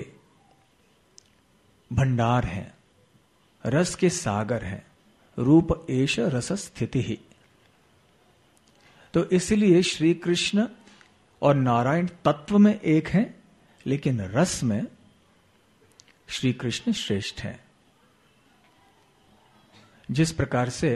A: भंडार हैं, रस के सागर हैं, रूप एष रस स्थिति ही। तो इसलिए श्री कृष्ण और नारायण तत्व में एक हैं, लेकिन रस में श्री कृष्ण श्रेष्ठ हैं। जिस प्रकार से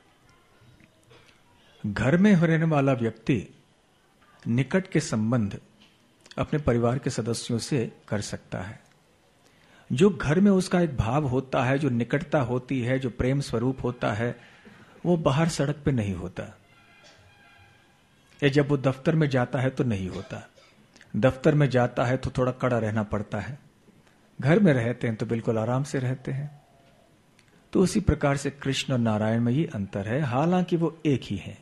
A: घर में रहने वाला व्यक्ति निकट के संबंध अपने परिवार के सदस्यों से कर सकता है, जो घर में उसका एक भाव होता है, जो निकटता होती है, जो प्रेम स्वरूप होता है, वो बाहर सड़क पे नहीं होता, या जब वो दफ्तर में जाता है तो नहीं होता। दफ्तर में जाता है तो थोड़ा कड़ा रहना पड़ता है, घर में रहते हैं तो बिल्कुल आराम से रहते हैं। तो उसी प्रकार से कृष्ण और नारायण में ही अंतर है, हालांकि वो एक ही हैं।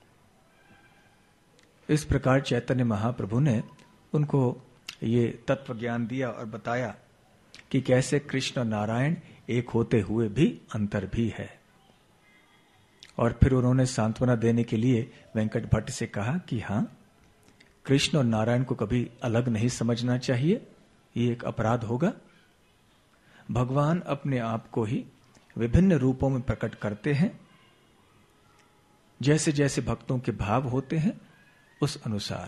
A: इस प्रकार चैतन्य महाप्रभु ने उनको ये तत्व ज्ञान दिया और बताया कि कैसे कृष्ण और नारायण एक होते हुए भी अंतर भी है। और फिर उन्होंने सांत्वना देने के लिए वेंकट भट्ट से कहा कि हां, कृष्ण और नारायण को कभी अलग नहीं समझना चाहिए, ये एक अपराध होगा। भगवान अपने आप को ही विभिन्न रूपों में प्रकट करते हैं, जैसे जैसे भक्तों के भाव होते हैं उस अनुसार।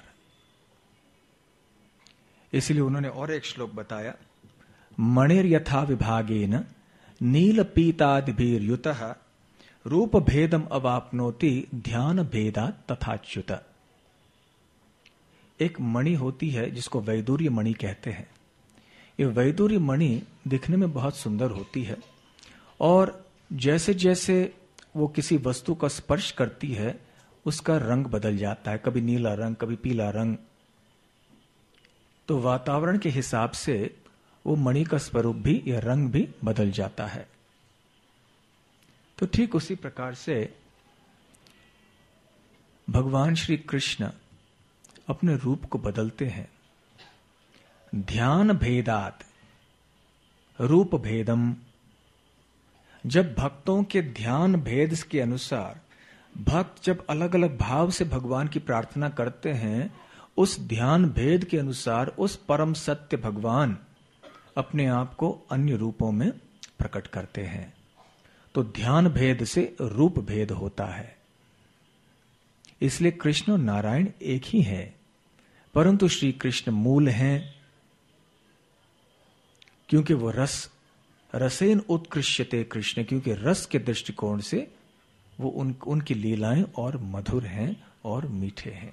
A: इसलिए उन्होंने और एक श्लोक बताया, मणिर यथा विभागेन नील पीतादिभिर्युतः रूप भेदम अवाप्नोति ध्यान भेदा तथाच्युत। एक मणि होती है जिसको वैदूर्य मणि कहते हैं। ये वैदूर्य मणि दिखने में बहुत सुंदर होती है, और जैसे जैसे वो किसी वस्तु का स्पर्श करती है उसका रंग बदल जाता है, कभी नीला रंग, कभी पीला रंग। तो वातावरण के हिसाब से वो मणि का स्वरूप भी या रंग भी बदल जाता है। तो ठीक उसी प्रकार से भगवान श्री कृष्ण अपने रूप को बदलते हैं। ध्यान भेदात रूप भेदम, जब भक्तों के ध्यान भेद के अनुसार भक्त जब अलग अलग भाव से भगवान की प्रार्थना करते हैं, उस ध्यान भेद के अनुसार उस परम सत्य भगवान अपने आप को अन्य रूपों में प्रकट करते हैं। तो ध्यान भेद से रूप भेद होता है। इसलिए कृष्ण और नारायण एक ही है, परंतु श्री कृष्ण मूल हैं, क्योंकि वो रस रसेन उत्कृष्यते कृष्ण, क्योंकि रस के दृष्टिकोण से वो उन उनकी लीलाएं और मधुर हैं और मीठे हैं।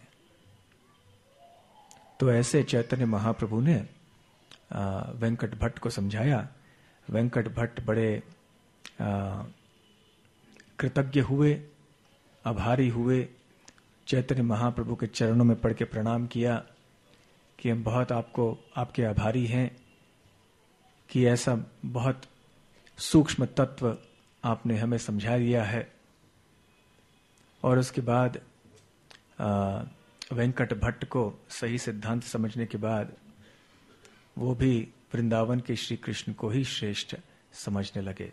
A: तो ऐसे चैतन्य महाप्रभु ने वेंकट भट्ट को समझाया। वेंकट भट्ट बड़े आ, कृतज्ञ हुए, आभारी हुए, चैतन्य महाप्रभु के चरणों में पड़ के प्रणाम किया कि हम बहुत आपको आपके आभारी हैं कि ऐसा बहुत सूक्ष्म तत्व आपने हमें समझा दिया है। और उसके बाद आ, वेंकट भट्ट को सही सिद्धांत समझने के बाद वो भी वृंदावन के श्री कृष्ण को ही श्रेष्ठ समझने लगे।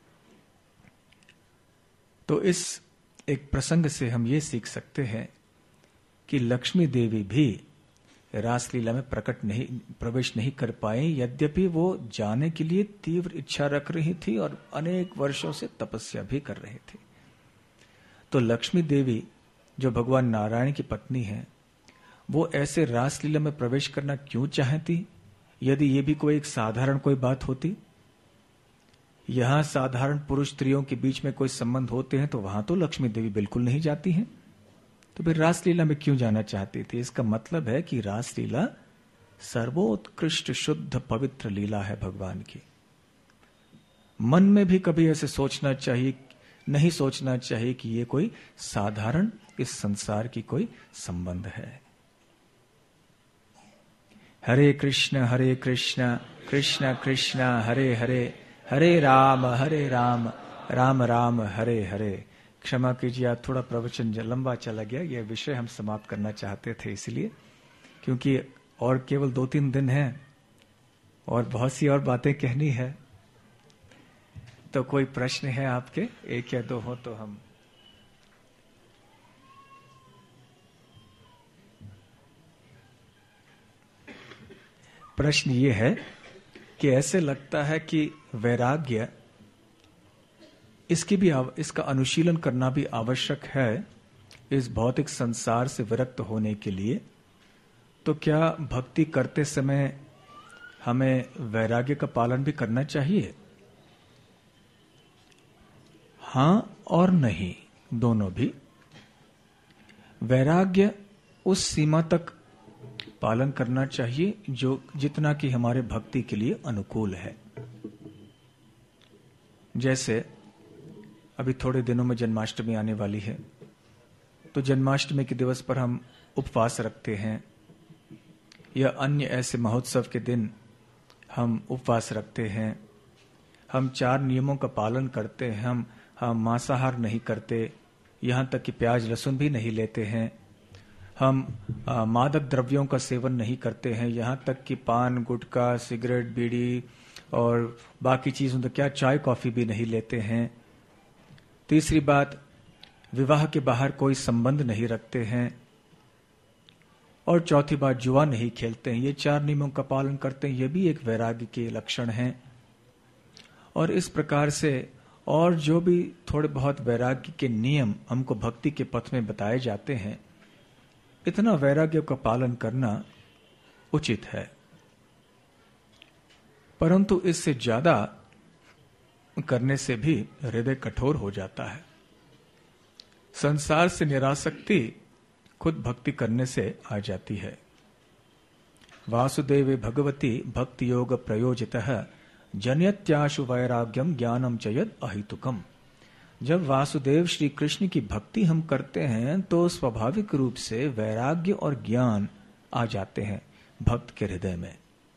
A: तो इस एक प्रसंग से हम ये सीख सकते हैं कि लक्ष्मी देवी भी रासलीला में प्रकट नहीं प्रवेश नहीं कर पाए, यद्यपि वो जाने के लिए तीव्र इच्छा रख रही थी और अनेक वर्षों से तपस्या भी कर रही थी। तो लक्ष्मी देवी जो भगवान नारायण की पत्नी है, वो ऐसे रासलीला में प्रवेश करना क्यों चाहती? यदि ये भी कोई एक साधारण कोई बात होती, यहां साधारण पुरुष स्त्रियों के बीच में कोई संबंध होते हैं तो वहां तो लक्ष्मी देवी बिल्कुल नहीं जाती हैं। तो फिर रासलीला में क्यों जाना चाहती थी? इसका मतलब है कि रासलीला सर्वोत्कृष्ट शुद्ध पवित्र लीला है भगवान की। मन में भी कभी ऐसे सोचना चाहिए नहीं सोचना चाहिए कि ये कोई साधारण इस संसार की कोई संबंध है। हरे कृष्ण हरे कृष्ण कृष्ण कृष्ण हरे हरे हरे राम हरे राम राम राम हरे हरे। क्षमा कीजिए, आज थोड़ा प्रवचन लंबा चला गया। यह विषय हम समाप्त करना चाहते थे इसलिए, क्योंकि और केवल दो तीन दिन हैं और बहुत सी और बातें कहनी है। तो कोई प्रश्न है आपके? एक या दो हो तो हम। प्रश्न ये है कि ऐसे लगता है कि वैराग्य इसकी भी इसका अनुशीलन करना भी आवश्यक है इस भौतिक संसार से विरक्त होने के लिए। तो क्या भक्ति करते समय हमें वैराग्य का पालन भी करना चाहिए? हां और नहीं, दोनों भी। वैराग्य उस सीमा तक पालन करना चाहिए जो जितना कि हमारे भक्ति के लिए अनुकूल है। जैसे अभी थोड़े दिनों में जन्माष्टमी आने वाली है, तो जन्माष्टमी के दिवस पर हम उपवास रखते हैं, या अन्य ऐसे महोत्सव के दिन हम उपवास रखते हैं। हम चार नियमों का पालन करते हैं। हम हम मांसाहार नहीं करते, यहाँ तक कि प्याज लहसुन भी नहीं लेते हैं। हम आ, मादक द्रव्यों का सेवन नहीं करते हैं, यहाँ तक कि पान गुटखा सिगरेट बीड़ी और बाकी चीज़ों तो क्या चाय कॉफ़ी भी नहीं लेते हैं। तीसरी बात, विवाह के बाहर कोई संबंध नहीं रखते हैं। और चौथी बात, जुआ नहीं खेलते हैं। ये चार नियमों का पालन करते हैं, ये भी एक वैराग्य के लक्षण हैं। और इस प्रकार से और जो भी थोड़े बहुत वैराग्य के नियम हमको भक्ति के पथ में बताए जाते हैं, इतना वैराग्य का पालन करना उचित है। परंतु इससे ज्यादा करने से भी हृदय कठोर हो जाता है। संसार से निरासक्ति खुद भक्ति करने से आ जाती है। वासुदेवे भगवती भक्ति योग प्रयोजितः जनयत्याशु वैराग्यम ज्ञानम च यद अहितुकम। जब वासुदेव श्री कृष्ण की भक्ति हम करते हैं तो स्वाभाविक रूप से वैराग्य और ज्ञान आ जाते हैं भक्त के हृदय में।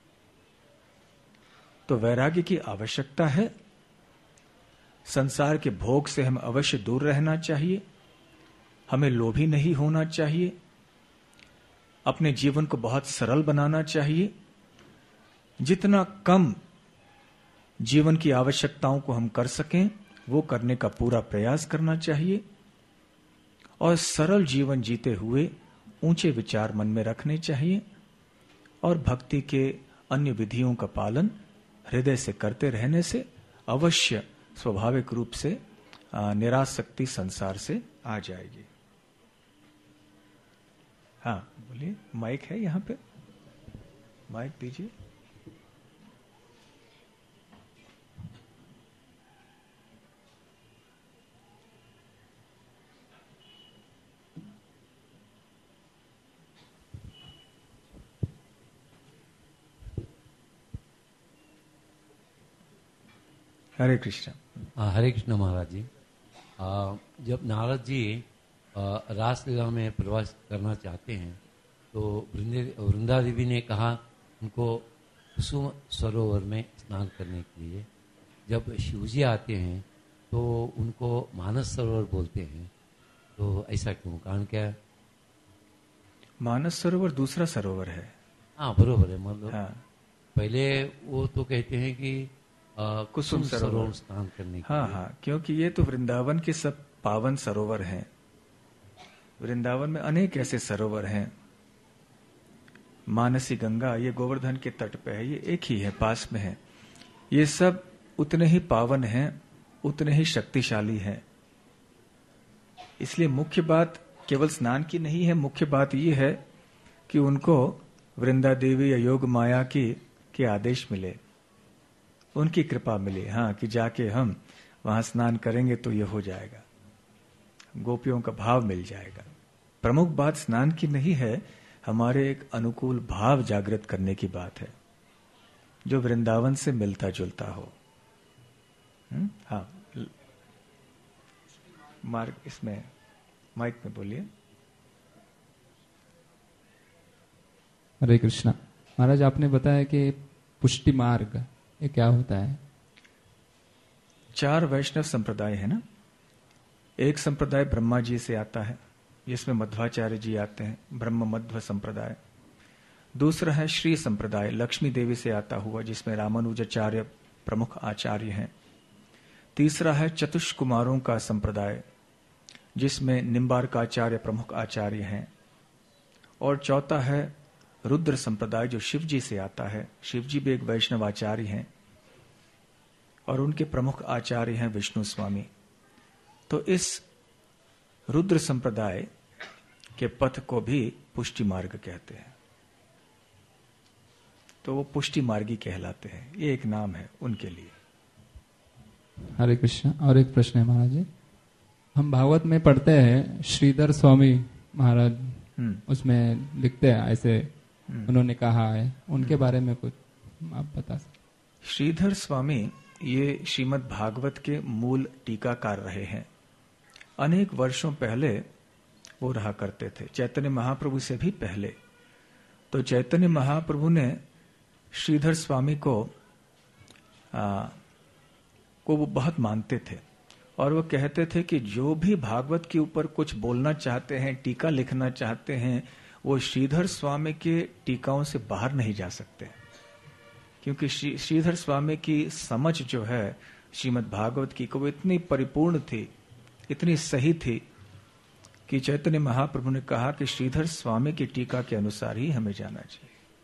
A: तो वैराग्य की आवश्यकता है। संसार के भोग से हम अवश्य दूर रहना चाहिए। हमें लोभी नहीं होना चाहिए। अपने जीवन को बहुत सरल बनाना चाहिए। जितना कम जीवन की आवश्यकताओं को हम कर सकें वो करने का पूरा प्रयास करना चाहिए। और सरल जीवन जीते हुए ऊंचे विचार मन में रखने चाहिए। और भक्ति के अन्य विधियों का पालन हृदय से करते रहने से अवश्य स्वाभाविक रूप से निरासक्ति संसार से आ जाएगी। हाँ बोलिए, माइक है यहाँ पे, माइक दीजिए। हरे कृष्ण।
B: हरे कृष्ण महाराज जी। आ, जब नारद जी रासलीला में प्रवास करना चाहते हैं तो वृंदा देवी ने कहा उनको कुसुम सरोवर में स्नान करने के लिए। जब शिवजी आते हैं तो उनको मानस सरोवर बोलते हैं, तो ऐसा क्यों, कारण क्या है?
A: मानस सरोवर दूसरा सरोवर है।
B: हाँ बरोबर है, मतलब
A: हाँ,
B: पहले वो तो कहते हैं कि आ,
A: कुसुम सरोवर
B: स्नान करने के
A: हाँ
B: लिए।
A: हाँ, क्योंकि ये तो वृंदावन के सब पावन सरोवर हैं। वृंदावन में अनेक ऐसे सरोवर हैं। मानसी गंगा ये गोवर्धन के तट पे है, ये एक ही है, पास में है। ये सब उतने ही पावन हैं, उतने ही शक्तिशाली हैं। इसलिए मुख्य बात केवल स्नान की नहीं है, मुख्य बात ये है कि उनको वृंदा देवी या योग माया की के आदेश मिले, उनकी कृपा मिले। हाँ, कि जाके हम वहां स्नान करेंगे तो ये हो जाएगा, गोपियों का भाव मिल जाएगा। प्रमुख बात स्नान की नहीं है, हमारे एक अनुकूल भाव जागृत करने की बात है, जो वृंदावन से मिलता जुलता हो। हुँ? हाँ, मार्ग इसमें माइक में बोलिए।
C: हरे कृष्णा। महाराज, आपने बताया कि पुष्टि मार्ग ये क्या होता है?
A: चार वैष्णव संप्रदाय है ना। एक संप्रदाय ब्रह्मा जी से आता है, जिसमें मध्वाचार्य जी आते हैं, ब्रह्म मध्व संप्रदाय। दूसरा है श्री संप्रदाय, लक्ष्मी देवी से आता हुआ, जिसमें रामानुजाचार्य प्रमुख आचार्य हैं। तीसरा है चतुष कुमारों का संप्रदाय, जिसमें निम्बार्काचार्य प्रमुख आचार्य हैं। और चौथा है रुद्र संप्रदाय, जो शिव जी से आता है। शिव जी भी एक वैष्णव आचार्य हैं और उनके प्रमुख आचार्य हैं विष्णु स्वामी। तो इस रुद्र संप्रदाय के पथ को भी पुष्टि मार्ग कहते हैं, तो वो पुष्टि मार्गी कहलाते हैं। ये एक नाम है उनके लिए।
C: हरे कृष्ण। और एक प्रश्न है महाराज जी, हम भागवत में पढ़ते हैं श्रीधर स्वामी महाराज, उसमें लिखते हैं ऐसे उन्होंने कहा है, उनके बारे में कुछ आप बता सकते?
A: श्रीधर स्वामी ये श्रीमद् भागवत के मूल टीकाकार रहे हैं। अनेक वर्षों पहले वो रहा करते थे, चैतन्य महाप्रभु से भी पहले। तो चैतन्य महाप्रभु ने श्रीधर स्वामी को आ, को वो बहुत मानते थे और वो कहते थे कि जो भी भागवत के ऊपर कुछ बोलना चाहते हैं, टीका लिखना चाहते हैं, वो श्रीधर स्वामी के टीकाओं से बाहर नहीं जा सकते, क्योंकि श्री, श्रीधर स्वामी की समझ जो है श्रीमद् भागवत की, को वो इतनी परिपूर्ण थी, इतनी सही थी कि चैतन्य महाप्रभु ने कहा कि श्रीधर स्वामी की टीका के अनुसार ही हमें जाना चाहिए।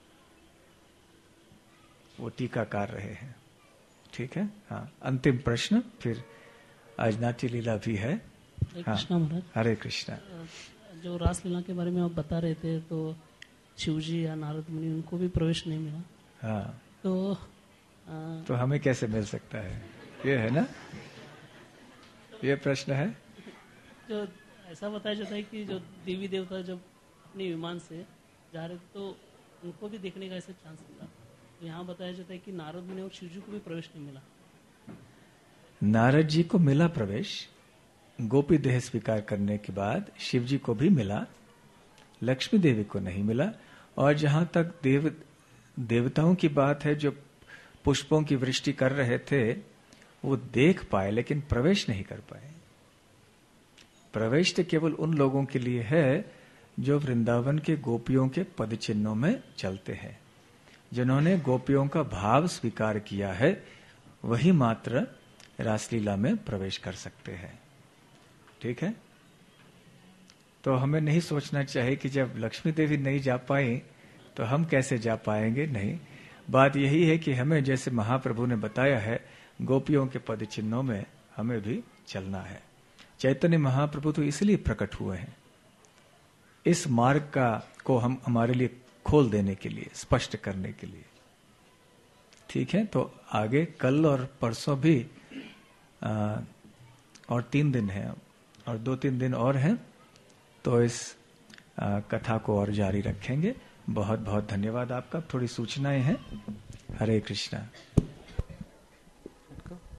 A: वो टीकाकार रहे हैं। ठीक है। हाँ, अंतिम प्रश्न, फिर आज नाट्य लीला भी है।
D: हरे कृष्णा महाराज।
A: हरे कृष्णा।
D: जो रासलीला के बारे में आप बता रहे थे, तो शिवजी या नारद मुनि उनको भी प्रवेश नहीं मिला।
A: हाँ,
D: तो आ,
A: तो हमें कैसे मिल सकता है, ये है ना, ये प्रश्न है।
D: जो ऐसा बताया जाता है कि जो देवी देवता जब अपने विमान से जा रहे थे तो उनको भी देखने का ऐसा चांस मिला। तो यहाँ बताया जाता है कि नारद मुनि और शिवजी को भी प्रवेश नहीं मिला।
A: नारद जी को मिला प्रवेश, गोपी देह स्वीकार करने के बाद शिव जी को भी मिला, लक्ष्मी देवी को नहीं मिला। और जहां तक देव देवताओं की बात है, जो पुष्पों की वृष्टि कर रहे थे, वो देख पाए लेकिन प्रवेश नहीं कर पाए। प्रवेश तो केवल उन लोगों के लिए है जो वृंदावन के गोपियों के पद चिन्हों में चलते हैं, जिन्होंने गोपियों का भाव स्वीकार किया है, वही मात्र रासलीला में प्रवेश कर सकते हैं। ठीक है। तो हमें नहीं सोचना चाहिए कि जब लक्ष्मी देवी नहीं जा पाई तो हम कैसे जा पाएंगे। नहीं, बात यही है कि हमें, जैसे महाप्रभु ने बताया है, गोपियों के पद चिन्हों में हमें भी चलना है। चैतन्य महाप्रभु तो इसलिए प्रकट हुए हैं, इस मार्ग का को हम हमारे लिए खोल देने के लिए, स्पष्ट करने के लिए। ठीक है। तो आगे कल और परसों भी आ, और तीन दिन है, और दो तीन दिन और हैं, तो इस आ, कथा को और जारी रखेंगे। बहुत बहुत धन्यवाद आपका। थोड़ी सूचनाएं हैं। हरे कृष्णा।